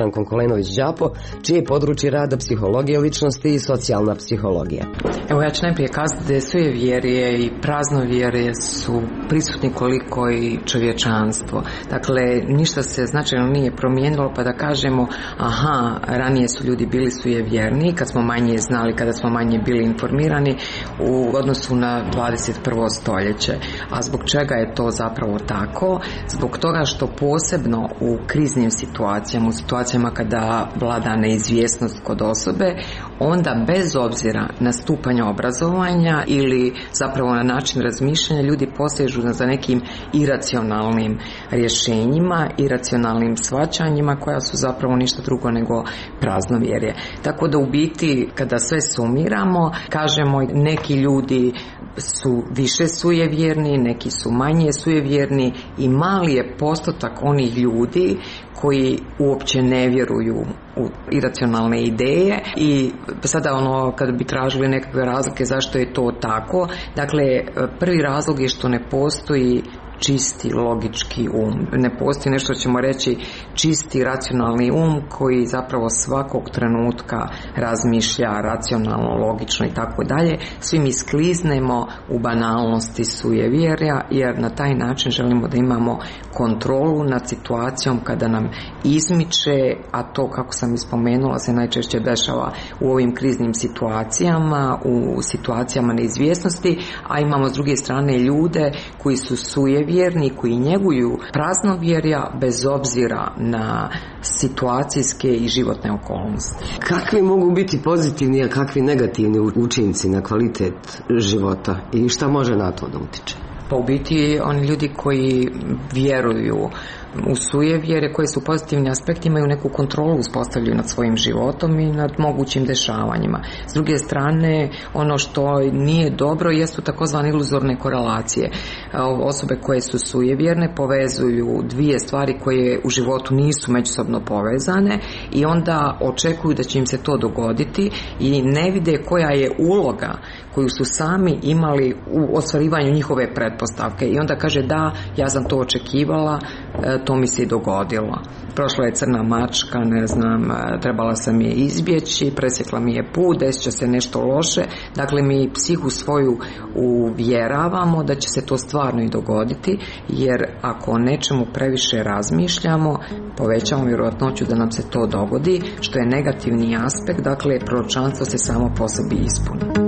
Zelenović Đapo, čije je područje rada psihologije ličnosti i socijalna psihologija. Evo ja ću najprije kazati da je sujevjerje i praznovjerje su prisutni koliko i čovječanstvo. Dakle, ništa se značajno nije promijenilo pa da kažemo aha, ranije su ljudi bili sujevjerni kad smo manje znali, kada smo manje bili informirani u odnosu na dvadeset prvo stoljeće. A zbog čega je to zapravo tako? Zbog toga što posebno u kriznim situacijama, u situacijama kada vlada neizvjesnost kod osobe, onda bez obzira na stupanj obrazovanja ili zapravo na način razmišljanja ljudi posežu za nekim iracionalnim rješenjima, iracionalnim shvaćanjima koja su zapravo ništa drugo nego praznovjerje. Tako da u biti kada sve sumiramo, kažemo neki ljudi su više sujevjerni, neki su manje sujevjerni i mali je postotak onih ljudi koji uopće ne vjeruju u iracionalne ideje. I sada ono kad bi tražili nekakve razlike zašto je to tako, dakle prvi razlog je što ne postoji čisti logički um. Ne postoji nešto ćemo reći čisti racionalni um koji zapravo svakog trenutka razmišlja racionalno, logično i tako dalje. Svi mi skliznemo u banalnosti sujevjerja jer na taj način želimo da imamo kontrolu nad situacijom kada nam izmiče, a to kako sam ispomenula se najčešće dešava u ovim kriznim situacijama, u situacijama neizvjesnosti, a imamo s druge strane ljude koji su sujevjerni, koji njeguju praznovjerja bez obzira na situacijske i životne okolnosti. Kakvi mogu biti pozitivni, a kakvi negativni učinci na kvalitet života i šta može na to da utiče? Pa u biti oni ljudi koji vjeruju u sujevjere, koji su pozitivni aspekti, imaju neku kontrolu uspostavljaju nad svojim životom i nad mogućim dešavanjima. S druge strane, ono što nije dobro jesu takozvane iluzorne korelacije. Osobe koje su sujevjerne povezuju dvije stvari koje u životu nisu međusobno povezane i onda očekuju da će im se to dogoditi i ne vide koja je uloga koju su sami imali u ostvarivanju njihove pretpostavke. I onda kaže da, ja sam to očekivala, to mi se i dogodilo. Prošla je crna mačka, ne znam, trebala sam je izbjeći, presjekla mi je put, desit će se nešto loše. Dakle, mi psihu svoju uvjeravamo da će se to stvarno i dogoditi, jer ako o nečemu previše razmišljamo, povećamo vjerojatnoću da nam se to dogodi, što je negativni aspekt, dakle, proročanstvo se samo po sebi ispuni.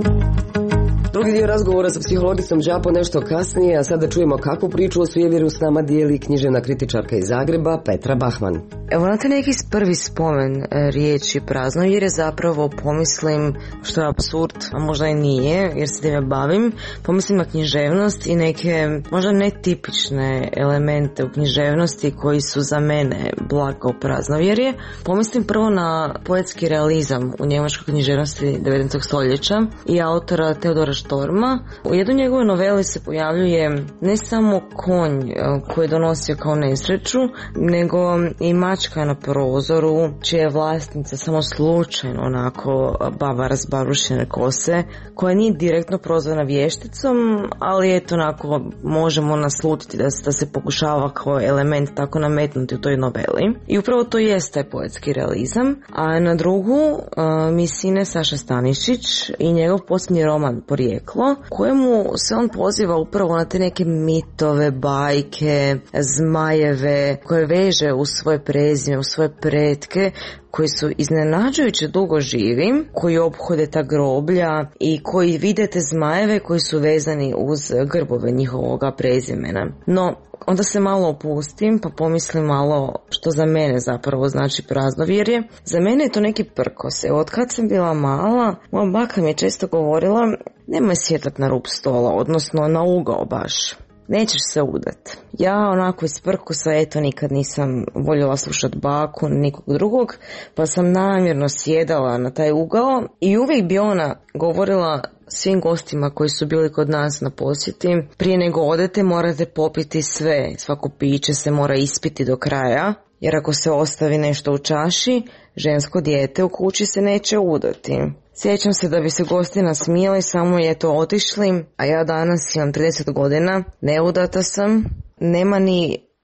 Drugi dio razgovora sa psihologicom Đapo nešto kasnije, a sada čujemo kakvu priču o sujevjeru s nama dijeli književna kritičarka iz Zagreba Petra Bahman. Evo na te neki prvi spomen riječi praznovjerje zapravo pomislim, što je apsurd, a možda i nije jer se time bavim, pomislim na književnost i neke možda netipične elemente u književnosti koji su za mene blago praznovjerje. Pomislim prvo na poetski realizam u njemačkoj književnosti devetnaestog stoljeća i autora Teodora Štorma. U jednoj njegove noveli se pojavljuje ne samo konj koji je donosio kao nesreću, nego i mačka na prozoru, čija je vlasnica samo slučajno onako baba razbarušene kose, koja nije direktno prozvana vješticom, ali eto onako možemo naslutiti da, da se pokušava kao element tako nametnuti u toj noveli. I upravo to jest taj poetski realizam. A na drugu uh, mi sine Saša Stanišić i njegov posljednji roman Porijeklo, kojemu se on poziva upravo na te neke mitove, bajke, zmajeve, koje veže u svoje prezime, u svoje pretke, koji su iznenađujuće dugo živi, koji ophode ta groblja i koji vide te zmajeve koji su vezani uz grbove njihovoga prezimena. No, onda se malo opustim pa pomislim malo što za mene zapravo znači praznovjerje. Za mene je to neki prkos. Evo, od kad sam bila mala, moja baka mi je često govorila nemoj sjetat na rub stola, odnosno na ugao baš. Nećeš se udat. Ja onako iz prkosa, eto, nikad nisam voljela slušat baku, nikog drugog, pa sam namjerno sjedala na taj ugao i uvijek bi ona govorila svim gostima koji su bili kod nas na posjeti, prije nego odete morate popiti sve, svako piće se mora ispiti do kraja, jer ako se ostavi nešto u čaši, žensko dijete u kući se neće udati. Sjećam se da bi se gosti nasmijali, samo je to otišli, a ja danas imam trideset godina, neudata sam, nema ni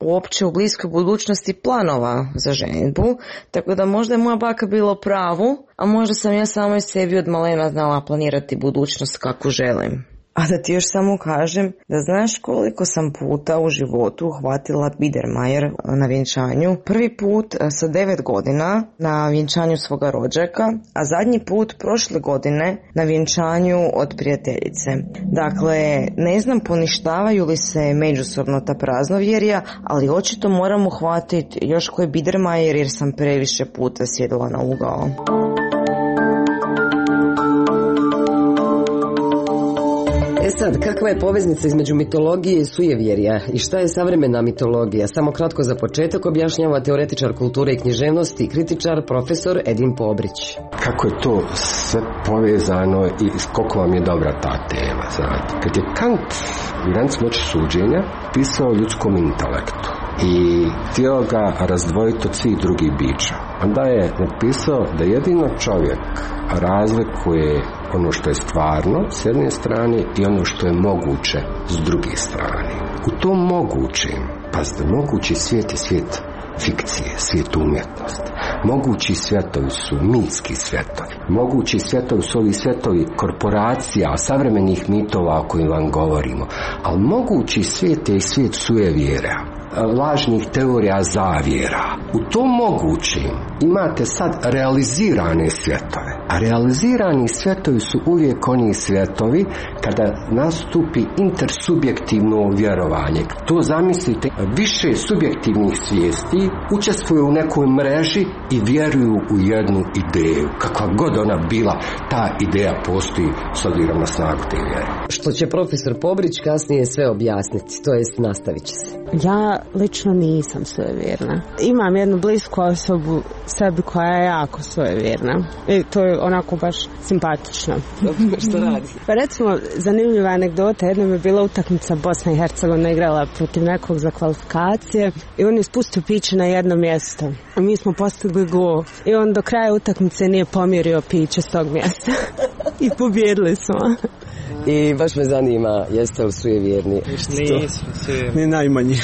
uopće u bliskoj budućnosti planova za ženidbu, tako da možda je moja baka bila u pravu, a možda sam ja samoj sebi od malena znala planirati budućnost kako želim. A da ti još samo kažem da znaš koliko sam puta u životu uhvatila Biedermeier na vjenčanju. Prvi put sa devet godina na vjenčanju svoga rođaka, a zadnji put prošle godine na vjenčanju od prijateljice. Dakle, ne znam poništavaju li se međusobno ta praznovjerja, ali očito moram uhvatiti još koji Biedermeier jer sam previše puta sjedila na ugao. E sad, kakva je poveznica između mitologije i sujevjerja i šta je savremena mitologija? Samo kratko za početak objašnjava teoretičar kulture i književnosti i kritičar profesor Edin Pobrić. Kako je to sve povezano i koliko vam je dobra ta tema, znate? Kad je Kant u Granici moći suđenja pisao o ljudskom intelektu i htio ga razdvojiti od svih drugih bića, onda je napisao da jedino čovjek razlikuje ono što je stvarno s jedne strane i ono što je moguće s druge strane. U tom mogućem, pazite, mogući svijet je svijet fikcije, svijet umjetnosti. Mogući svjetovi su mitski svjetovi. Mogući svjetovi su ovi svjetovi korporacija, savremenih mitova o kojim vam govorimo. Ali mogući svijet je i svijet sujevjera, lažnih teorija zavjera. U tom mogućim imate sad realizirane svjetove. A realizirani svjetovi su uvijek oni svjetovi kada nastupi intersubjektivno vjerovanje. To zamislite, više subjektivnih svijesti učestvuju u nekoj mreži i vjeruju u jednu ideju. Kakva god ona bila, ta ideja postoji s obzirom na snagu te vjere. Što će profesor Pobrić kasnije sve objasniti, to jest nastavit će se. Ja lično nisam svojevjerna. Imam jednu blisku osobu sebi koja je jako svojevjerna. I to je onako baš simpatično. Što radi? Pa recimo, zanimljiva anegdota, jednom je bila utakmica Bosna i Hercegovina igrala protiv nekog za kvalifikacije i on je spustio piće na jedno mjesto. A mi smo postigli gol. I on do kraja utakmice nije pomjerio piće s tog mjesta. I pobjedili smo. I baš me zanima, jeste li sujevjerni? Nisam sujevjerni. Ni najmanji.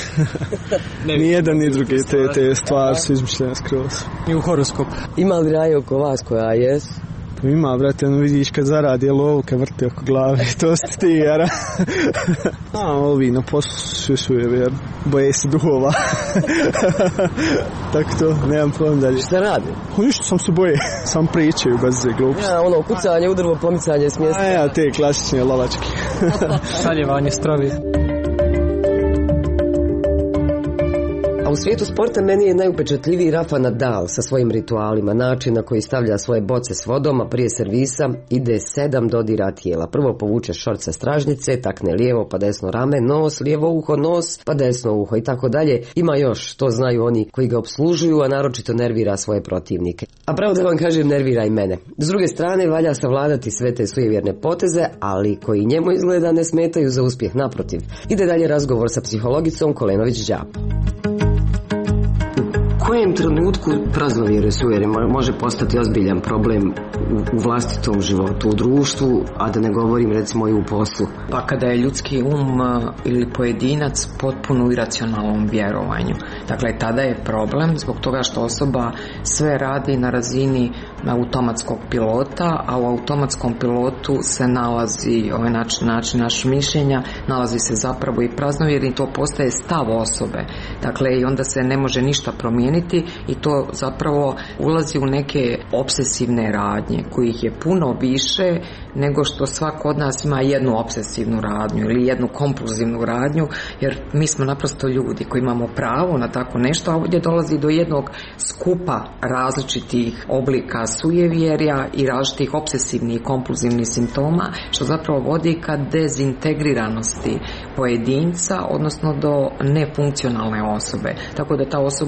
Ni jedan ni drugi, te, te stvari su izmišljene skroz. I u horoskopu. Ima li raje oko vas koja jesu? Pa ima, brate, ono vidiš kad zaradi lovu, kad vrti oko glave, to ste ti, jara. A, ovi na poslu svi sujevjerni, boje se duhova. Tako to, nemam problem dalje. Šta radi? O, ništa, sam se boje, sam pričaju bez gluposti. Ja, ono, kucanje, udrvo, pomicanje s mjesta. A ja, te klasične lovačke. Šaljevanje strovi. A u svijetu sporta meni je najupečatljiviji Rafa Nadal sa svojim ritualima, način na koji stavlja svoje boce s vodom, a prije servisa ide sedam dodira tijela. Prvo povuče šort sa stražnjice, takne lijevo pa desno rame, nos, lijevo uho, nos pa desno uho i tako dalje. Ima još, to znaju oni koji ga obslužuju, a naročito nervira svoje protivnike. A pravo da vam kažem, nervira i mene. S druge strane, valja savladati sve te sujevjerne poteze, ali koji njemu izgleda ne smetaju za uspjeh, naprotiv. Ide dalje razgovor sa psihologicom Kolenović-Đap. U kojem trenutku praznovjere sujevjere može postati ozbiljan problem u vlastitom životu, u društvu, a da ne govorim recimo i u poslu? Pa kada je ljudski um ili pojedinac potpuno u iracionalnom vjerovanju. Dakle, tada je problem zbog toga što osoba sve radi na razini automatskog pilota, a u automatskom pilotu se nalazi ovaj način, način naš mišljenja, nalazi se zapravo i praznovjerni, to postaje stav osobe. Dakle, i onda se ne može ništa promijeniti i to zapravo ulazi u neke obsesivne radnje kojih je puno više nego što svako od nas ima jednu obsesivnu radnju ili jednu kompulzivnu radnju, jer mi smo naprosto ljudi koji imamo pravo na tako nešto, a ovdje dolazi do jednog skupa različitih oblika sujevjerja i različitih obsesivnih i kompulzivnih simptoma, što zapravo vodi ka dezintegriranosti pojedinca, odnosno do nefunkcionalne osobe. Tako da ta osoba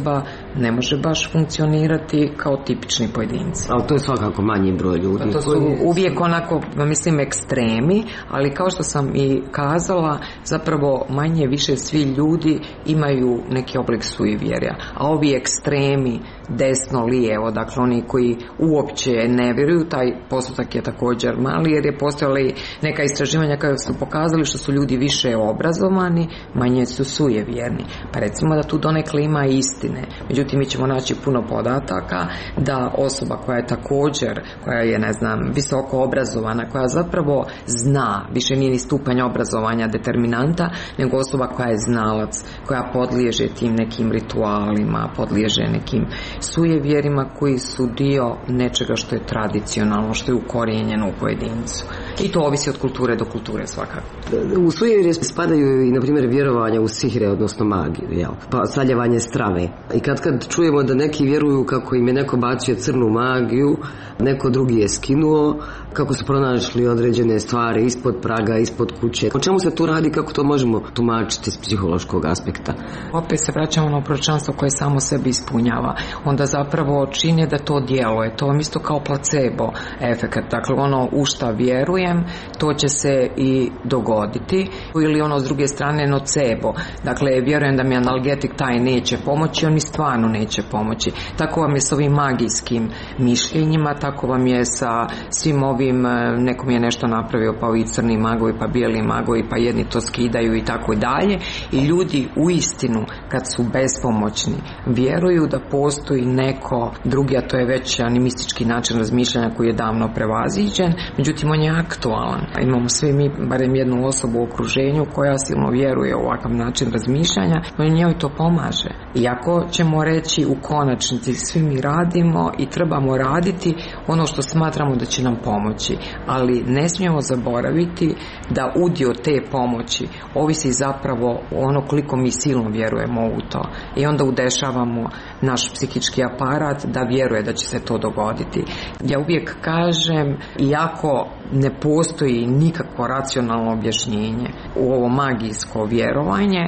ne može baš funkcionirati kao tipični pojedinci. Ali to je svakako manji broj ljudi. To su uvijek onako, mislim, ekstremi, ali kao što sam i kazala, zapravo manje više svi ljudi imaju neki oblik sujevjerja, a ovi ekstremi desno, lijevo, dakle oni koji uopće ne vjeruju, taj postotak je također mali, jer je postojala neka istraživanja koja su pokazali što su ljudi više obrazovani, manje su sujevjerni. Pa recimo da tu donekle ima istine. Međutim, mi ćemo naći puno podataka da osoba koja je također, koja je, ne znam, visoko obrazovana, koja zapravo zna, više nije ni stupanj obrazovanja determinanta, nego osoba koja je znalac, koja podliježe tim nekim ritualima, podliježe nekim sujevjerima koji su dio nečega što je tradicionalno, što je ukorijenjeno u pojedincu. I to ovisi od kulture do kulture svakako. U sujevjerje spadaju i, na primjer, vjerovanja u sihre, odnosno magiju, jel? Pa saljevanje strave. I kad kad čujemo da neki vjeruju kako im je neko bacio crnu magiju, neko drugi je skinuo, kako su pronašli određene stvari ispod praga, ispod kuće. O čemu se tu radi, kako to možemo tumačiti s psihološkog aspekta? Opet se vraćamo na proročanstvo koje samo sebi ispunjava. Onda zapravo čini da to djeluje. To je isto kao placebo efekat. Dakle, ono u šta vjerujem, to će se i dogoditi. Ili ono s druge strane nocebo. Dakle, vjerujem da mi analgetik taj neće pomoći, on mi stvarno neće pomoći. Tako vam je s ovim magijskim mišljenjima, tako vam je sa svim ovim, nekom je nešto napravio, pa ovi crni magovi, pa bijeli magovi, pa jedni to skidaju i tako dalje. I ljudi u istinu, kad su bespomoćni, vjeruju da postoji neko drugi, a to je već animistički način razmišljanja koji je davno prevaziđen, međutim on je aktualan. Imamo svi mi barem jednu osobu u okruženju koja silno vjeruje u ovakav način razmišljanja, no i njoj to pomaže. Iako ćemo reći u konačnici svi mi radimo i trebamo raditi ono što smatramo da će nam pomoći, ali ne smijemo zaboraviti da udio te pomoći ovisi zapravo ono koliko mi silno vjerujemo u to, i onda udešavamo naš psihički aparat da vjeruje da će se to dogoditi. Ja uvijek kažem, iako ne postoji nikakvo racionalno objašnjenje u ovo magijsko vjerovanje,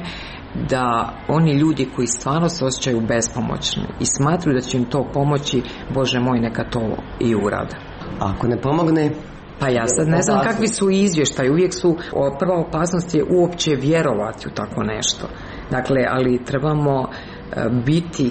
da oni ljudi koji stvarno se osjećaju bespomoćni i smatruju da će im to pomoći, Bože moj, neka to i urade. Ako ne pomogne? Pa ja sad ne znam kakvi su izvještaji, uvijek su, prva opasnost je uopće vjerovati u tako nešto. Dakle, ali trebamo biti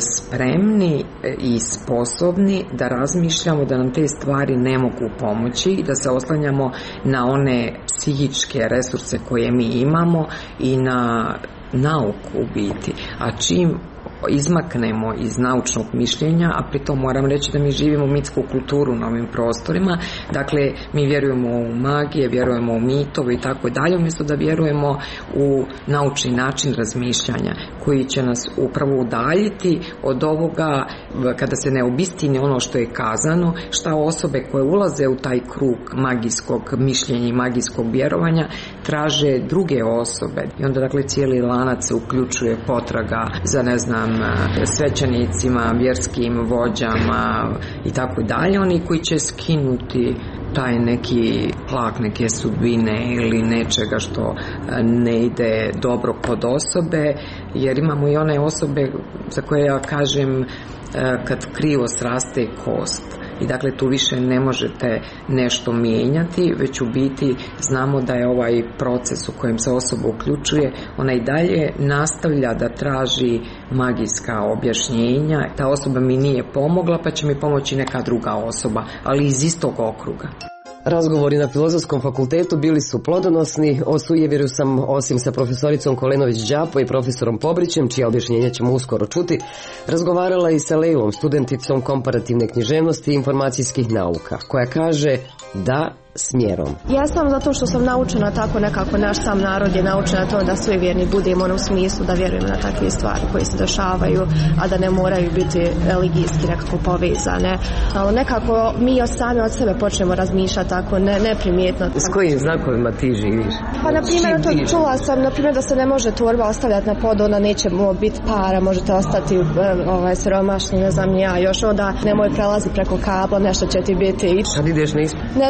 spremni i sposobni da razmišljamo da nam te stvari ne mogu pomoći i da se oslanjamo na one psihičke resurse koje mi imamo i na nauku u biti. A čim izmaknemo iz naučnog mišljenja, a pritom moram reći da mi živimo mitsku kulturu na ovim prostorima, dakle mi vjerujemo u magije, vjerujemo u mitove i tako dalje, umjesto da vjerujemo u naučni način razmišljanja koji će nas upravo udaljiti od ovoga kada se ne obistini ono što je kazano, šta osobe koje ulaze u taj krug magijskog mišljenja i magijskog vjerovanja traže druge osobe, i onda dakle cijeli lanac se uključuje potraga za, ne znam, svećenicima, vjerskim vođama i tako dalje, oni koji će skinuti taj neki plak neke sudbine ili nečega što ne ide dobro kod osobe, jer imamo i one osobe za koje ja kažem kad krivo sraste kost. I dakle tu više ne možete nešto mijenjati, već u biti znamo da je ovaj proces u kojem se osoba uključuje, ona i dalje nastavlja da traži magijska objašnjenja. Ta osoba mi nije pomogla, pa će mi pomoći neka druga osoba, ali iz istog okruga. Razgovori na Filozofskom fakultetu bili su plodonosni. O sujevjeru sam, osim sa profesoricom Kolenović-Đapo i profesorom Pobrićem, čija objašnjenja ćemo uskoro čuti, razgovarala i sa Lejlom, studenticom komparativne književnosti i informacijskih nauka, koja kaže da smjerom. Ja sam zato što sam naučena tako nekako, naš sam narod je naučen na to da sujevjerni budemo u smislu da vjerujemo na takve stvari koje se dešavaju, a da ne moraju biti religijski nekako povezane. Ali nekako mi sami od sebe počnemo razmišljati tako ne, neprimjetno. S kojim znakovima ti živiš? Pa na primjer, to čula sam na primjer da se ne može torba ostavljati na podu, onda neće biti para, možete ostati ovaj, siromašni, ne znam ja, još onda nemoj prelazi preko kabla, nešto će ti biti. Kad ideš na ispit? Ne znam, možda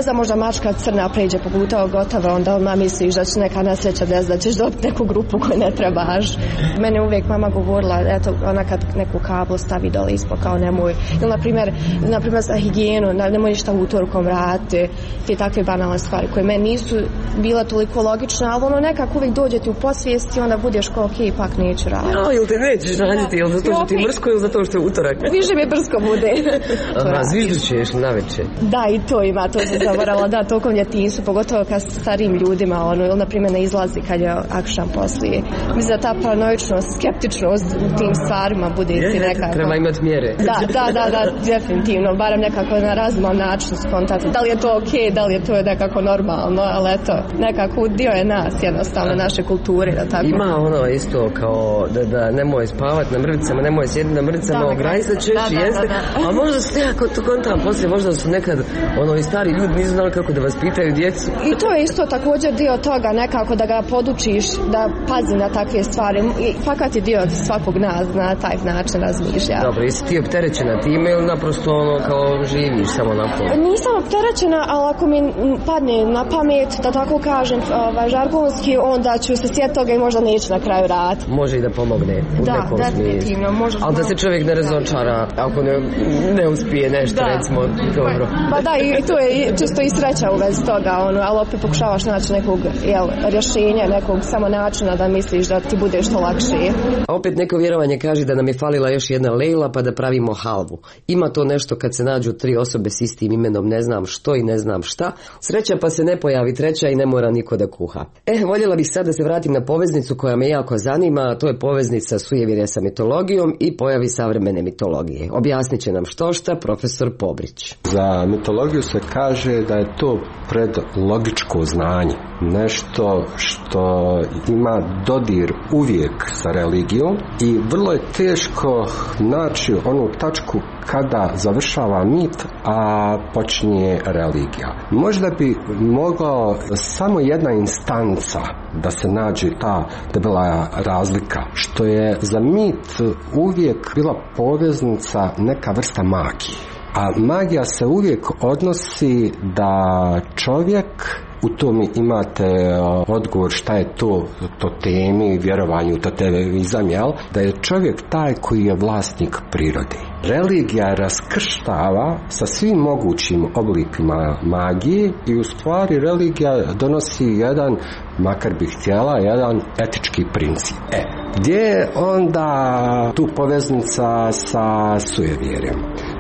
mačka crna pređe po puta gotovo, onda odmah misliš da će neka nesreća des, da ćeš dobiti neku grupu koju ne trebaš. Mene uvijek mama govorila, eto, ona kad neku kablu stavi dole ispod, kao nemoj, ili na primjer, na primjer za higijenu, nemoj ništa utorkom raditi, te takve banalne stvari koje meni nisu bila toliko logične, ali ono nekako uvijek dođe ti u posvijest i onda budeš kao, ok, ipak neću raditi. Ja, ili te nećeš raditi, ili zato što ti je mrsko ili zato što je utorak? Više mi je brsko bude. Aha, zviždućeš na večer. Da, i to ima, to sam zaboravila, da, tokom djetinjstvu, pogotovo kad starijim ljudima, ono, ili na primjer ne izlazi kad je akšam poslije. Mislim da ta paranoičnost, skeptičnost u tim stvarima bude je, si nekako. Treba imati mjere. Da, da, da, da, definitivno, barem nekako na razuman način skontati. Da li je to ok, da li je to nekako normalno, ali eto, nekako dio je nas, jednostavno, naše kulture, da tako. Ima ono isto kao da, da nemoj spavat na mrvicama, nemoj sjediti na mrvicama, ograj se češ, da, jeste, da, da, da. A možda su nekako to kontam poslije, možda su nekad ono i stari ljudi nisu znali kako da vas pitaju djecu. I to je isto također dio toga, nekako da ga podučiš, da pazi na takve stvari. I fakat je dio svakog nas na taj način razmišlja. Dobro, jesi ti opterećena time ili naprosto ono kao živiš samo na to? Nisam opterećena, ali ako mi padne na pamet, da tako kažem, ovaj, žargonski, onda ću se sjetiti toga i možda neću na kraju raditi. Može i da pomogne u da, nekom definitivno. Ali da se čovjek ne razočara ako ne, ne uspije nešto, da. Recimo, dobro. Pa da, i to je čisto i sreća u vezi toga, ono, ali opet pokušavaš naći nekog jel, rješenja, nekog samo načina da misliš da ti bude što lakše. A opet neko vjerovanje kaže da nam je falila još jedna Lejla pa da pravimo halvu. Ima to nešto kad se nađu tri osobe s istim imenom, ne znam što i ne znam šta. Sreća pa se ne pojavi treća i ne mora niko da kuha. E, voljela bih sad da se vratim na poveznicu koja me jako zanima, a to je poveznica sujevjerja sa mitologijom i pojavi savremene mitologije. Objasnit će nam što šta profesor Pobrić. Za mitologiju se kaže da je to predlogičko znanje. Nešto što ima dodir uvijek sa religijom i vrlo je teško naći onu tačku kada završava mit, a počinje religija. Možda bi mogao samo jedna instanca da se nađe ta debela razlika, što je za mit uvijek bila poveznica neka vrsta magije. A magija se uvijek odnosi da čovjek, u tom imate odgovor šta je to, to temi, vjerovanju, to televizam, jel? Da je čovjek taj koji je vlasnik prirode. Religija raskrštava sa svim mogućim oblikima magije i u stvari religija donosi jedan, makar bih htjela, jedan etički princip. E, gdje je onda tu poveznica sa sujevjerjem?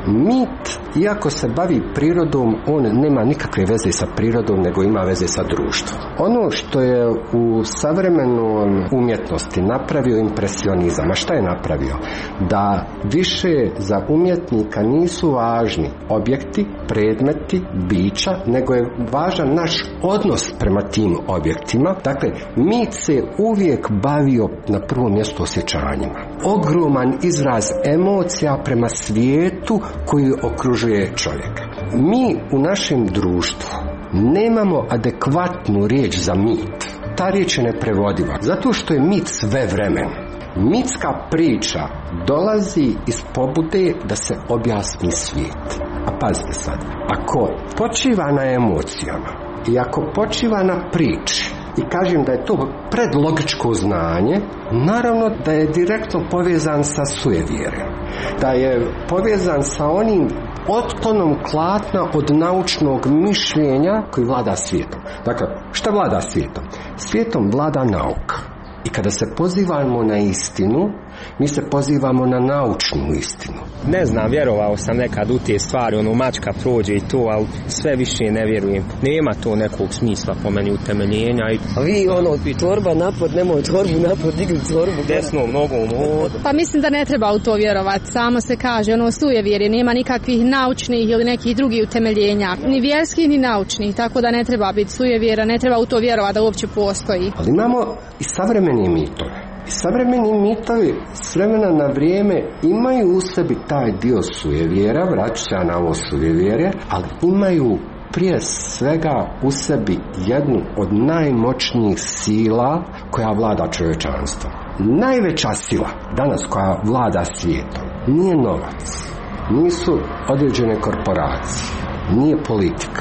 Mit, iako se bavi prirodom, on nema nikakve veze sa prirodom, nego ima veze sa društvom. Ono što je u savremenoj umjetnosti napravio impresionizam, a šta je napravio? Da više za umjetnika nisu važni objekti, predmeti, bića, nego je važan naš odnos prema tim objektima. Dakle, mit se uvijek bavio na prvom mjestu osjećanjima. Ogroman izraz emocija prema svijetu koji okružuje čovjeka. Mi u našem društvu nemamo adekvatnu riječ za mit. Ta riječ je neprevodiva, zato što je mit sve vremen. Mitska priča dolazi iz pobude da se objasni svijet. A pazite sad, ako počiva na emocijama i ako počiva na priči, i kažem da je to predlogičko znanje, naravno da je direktno povezan sa sujevjerjem, da je povezan sa onim otklonom klatna od naučnog mišljenja koji vlada svijetom. Dakle, šta vlada svijetom? Svijetom vlada nauka. I kada se pozivamo na istinu, mi se pozivamo na naučnu istinu. Ne znam, vjerovao sam nekad u te stvari, ono mačka prođe i to, ali sve više ne vjerujem. Nema to nekog smisla po meni utemeljenja. I... A vi ono, torba napod, nemoj torbu napod, digli torbu. Desnom nogom od. Pa mislim da ne treba u to vjerovati. Samo se kaže, ono sujevjerje, nema nikakvih naučnih ili nekih drugih utemeljenja. Ni vjerskih, ni naučnih, tako da ne treba biti sujevjera, ne treba u to vjerovati da uopće postoji. Ali imamo i savremeni mitove. I savremeni mitovi s vremena na vrijeme imaju u sebi taj dio sujevjera, vraća na ovo sujevjerje, ali imaju prije svega u sebi jednu od najmoćnijih sila koja vlada čovječanstvom. Najveća sila danas koja vlada svijetom nije novac, nisu određene korporacije, nije politika,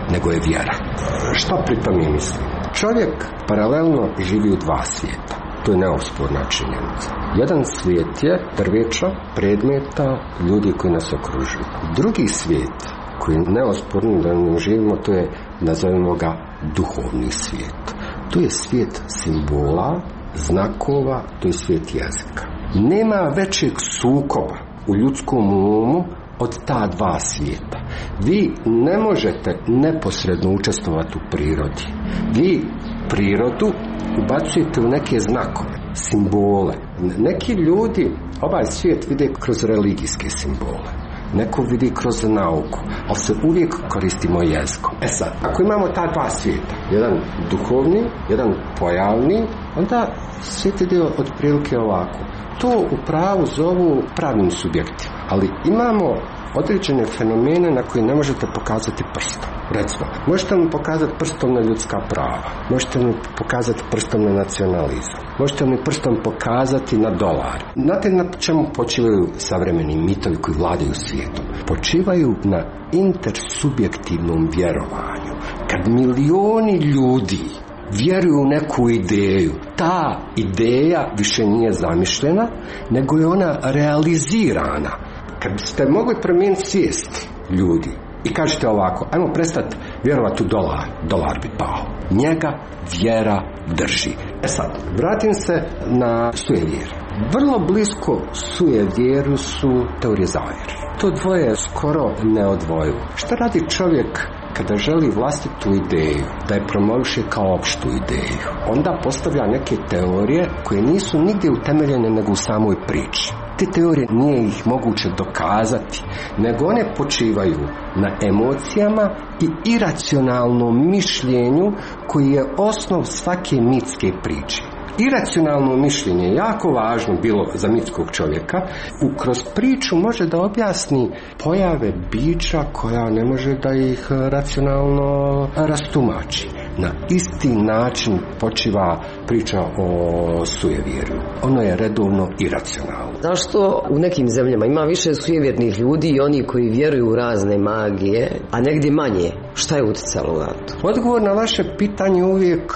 nego je vjera. Šta pri tome mislim? Čovjek paralelno živi u dva svijeta. To je neosporna činjenica. Jedan svijet je drveća, predmeta, ljudi koji nas okružuju. Drugi svijet koji je neosporno da mi živimo, to je, nazovimo ga, duhovni svijet. To je svijet simbola, znakova, to je svijet jezika. Nema većeg sukoba u ljudskom umu od ta dva svijeta. Vi ne možete neposredno učestvovati u prirodi. Vi prirodu ubacujete u neke znakove, simbole. Neki ljudi ovaj svijet vide kroz religijske simbole, neko vidi kroz nauku, ali se uvijek koristimo jezikom. E sad, ako imamo ta dva svijeta, jedan duhovni, jedan pojavni, onda svijet ide otprilike ovako. To u pravu zovu pravnim subjektima, ali imamo određene fenomene na koje ne možete pokazati prstom. Recimo, možete mi pokazati prstom na ljudska prava, možete mi pokazati prstom na nacionalizam, možete mi prstom pokazati na dolar. Znate na čemu počivaju savremeni mitovi koji vladaju svijetom? Počivaju na intersubjektivnom vjerovanju. Kad milioni ljudi vjeruju u neku ideju, ta ideja više nije zamišljena, nego je ona realizirana. Kad biste mogli promijeniti svijest ljudi i kažete ovako, ajmo prestati vjerovati u dolar, dolar bi pao. Njega vjera drži. E sad, vratim se na sujevjer. Vrlo blisko sujevjeru su teorije zavjere. To dvoje je skoro neodvojivo. Šta radi čovjek kada želi vlastitu ideju, da je promoviše kao opštu ideju? Onda postavlja neke teorije koje nisu nigdje utemeljene nego u samoj priči. Te teorije nije ih moguće dokazati, nego one počivaju na emocijama i iracionalnom mišljenju koji je osnov svake mitske priče. Iracionalno mišljenje je jako važno bilo za mitskog čovjeka. U, kroz priču može da objasni pojave bića koja ne može da ih racionalno rastumači. Na isti način počiva priča o sujevjerju. Ono je redovno iracionalno. Zašto u nekim zemljama ima više sujevjernih ljudi i oni koji vjeruju u razne magije, a negdje manje? Šta je utjecalo na to? Odgovor na vaše pitanje uvijek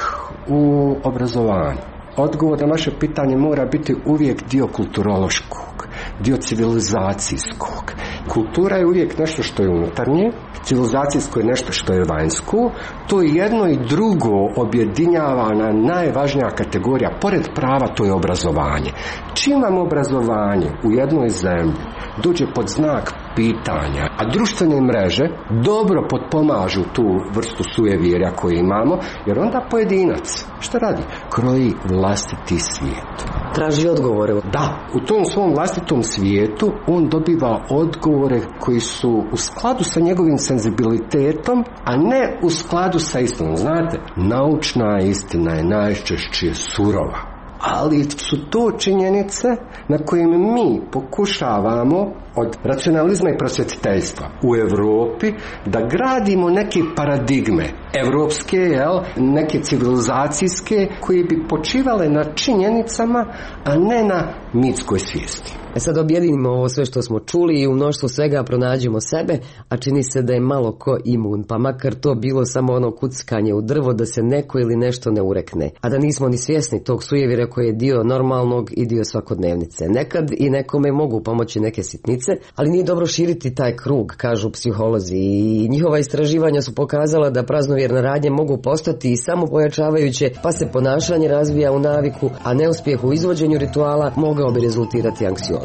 u obrazovanju. Odgovor na vaše pitanje mora biti uvijek dio kulturološkog, dio civilizacijskog. Kultura je uvijek nešto što je unutarnje, civilizacijsko je nešto što je vanjsko. To je jedno i drugo objedinjavana najvažnija kategorija, pored prava, to je obrazovanje. Čim vam obrazovanje u jednoj zemlji dođe pod znak pitanja, a društvene mreže dobro potpomažu tu vrstu sujevjerja koju imamo, jer onda pojedinac, šta radi? Kroji vlastiti svijet. Traži odgovore. Da, u tom svom vlastitom svijetu on dobiva odgovore koji su u skladu sa njegovim senzibilitetom, a ne u skladu sa istinom. Znate, naučna istina je najčešće surova. Ali su to činjenice na kojim mi pokušavamo od racionalizma i prosvjetiteljstva u Europi da gradimo neke paradigme evropske, jel, neke civilizacijske koje bi počivale na činjenicama, a ne na mitskoj svijesti. E sad objedinimo ovo sve što smo čuli i u mnoštvu svega pronađemo sebe, a čini se da je malo ko imun, pa makar to bilo samo ono kuckanje u drvo da se neko ili nešto ne urekne, a da nismo ni svjesni tog sujevira koji je dio normalnog i dio svakodnevnice. Nekad i nekome mogu pomoći neke sitnice, ali nije dobro širiti taj krug, kažu psiholozi, i njihova istraživanja su pokazala da praznovjerne radnje mogu postati i samo pojačavajuće, pa se ponašanje razvija u naviku, a neuspjeh u izvođenju rituala mogao bi rezultirati anksioznošću.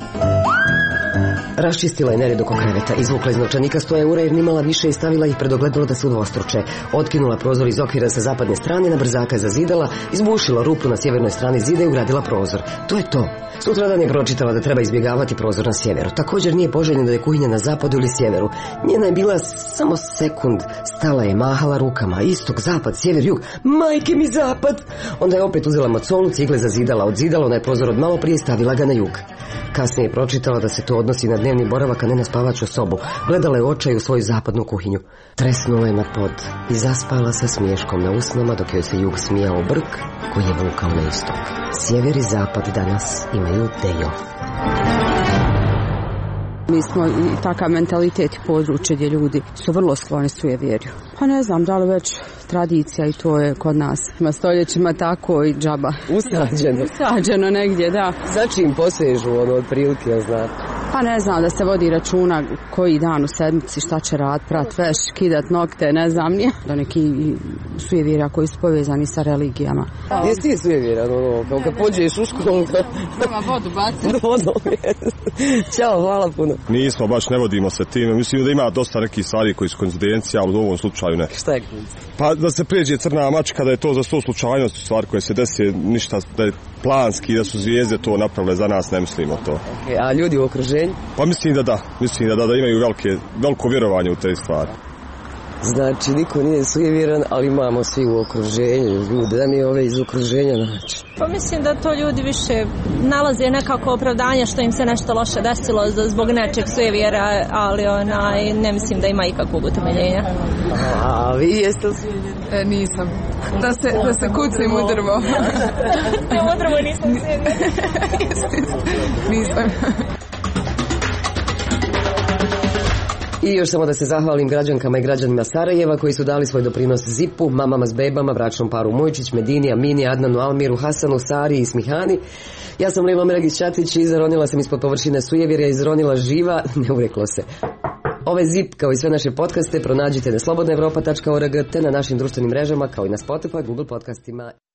Raščistila je nered oko kreveta, izvukla iz novčanika sto eura jer nimala više i stavila ih pred ogledalo da se udvostruče. Otkinula prozor iz okvira sa zapadne strane, na brzaka je zazidala, izbušila rupu na sjevernoj strani zida i ugradila prozor. To je to. Sutradan je pročitala da treba izbjegavati prozor na sjeveru. Također nije poželjno da je kuhinja na zapadu ili sjeveru. Njena je bila samo sekund. Stala je, mahala rukama. Istok, zapad, sjever, jug. Majke mi zapad! Onda je opet uzela macolu, cigle zazidala. Odzidala onaj prozor od malo prije, stavila ga na jug. Kasnije je pročitala da se to odnosi na dnevni boravak, a ne na spavaču sobu. Gledala je očaj u svoju zapadnu kuhinju. Tresnula je na pod i zaspala sa smiješkom na usnama dok joj se jug smijao brk koji je vukao na istok. Sjever i zapad danas imaju day off. Mi smo i takav mentalitet i područje gdje ljudi su vrlo skloni sujevjerju. Pa ne znam da li već tradicija i to je kod nas. Ima stoljećima tako i džaba. Usađeno. Usađeno negdje, da. Za čim posežu ono otprilike, ja znam? Pa ne znam, da se vodi računa koji dan u sedmici šta će rad, prat veš, kidat nokte, ne znam nije. Do neki sujevjerja koji su povezani sa religijama. Jesi ti sujevjeran, ono, kao kad pođeš u školu? Prema vodu bacim. Vodom, Ćao, hvala puno. Nismo, baš ne vodimo se tim. Mislim da ima dosta nekih stvari koji su koincidencija, ali u ovom slučaju ne. Šta je? Pa da se pređe crna mačka, da je to za sto slučajnost stvar koje se desi, ništa, da je planski, da su zvijezde to napravile za nas, ne mislimo to. Okay, a ljudi u okruženju? Pa mislim da da, mislim da da, da imaju velike, veliko vjerovanje u te stvari. Znači, niko nije sujevjeran, ali imamo svi u okruženju ljude, da mi ove iz okruženja naći. Pa mislim da to ljudi više nalaze nekako opravdanje što im se nešto loše desilo zbog nečeg sujevjera, ali onaj, ne mislim da ima ikakvog utemeljenja. A vi jeste li sujevjeri? E, nisam. Da se, da se kucim u drvo. Ja u drvo nisam sujevjera. Nisam. I još samo da se zahvalim građankama i građanima Sarajeva koji su dali svoj doprinos Zipu, mamama s bebama, bračnom paru Mojčić, Medini, Amini, Adnanu, Almiru, Hasanu, Sari i Smihani. Ja sam Lilo Meregić-Čatić i izronila sam ispod površine sujevjerja, izronila živa, ne ureklo se. Ove Zip kao i sve naše podcaste pronađite na slobodna evropa tačka org te na našim društvenim mrežama kao i na Spotify, Google podcastima.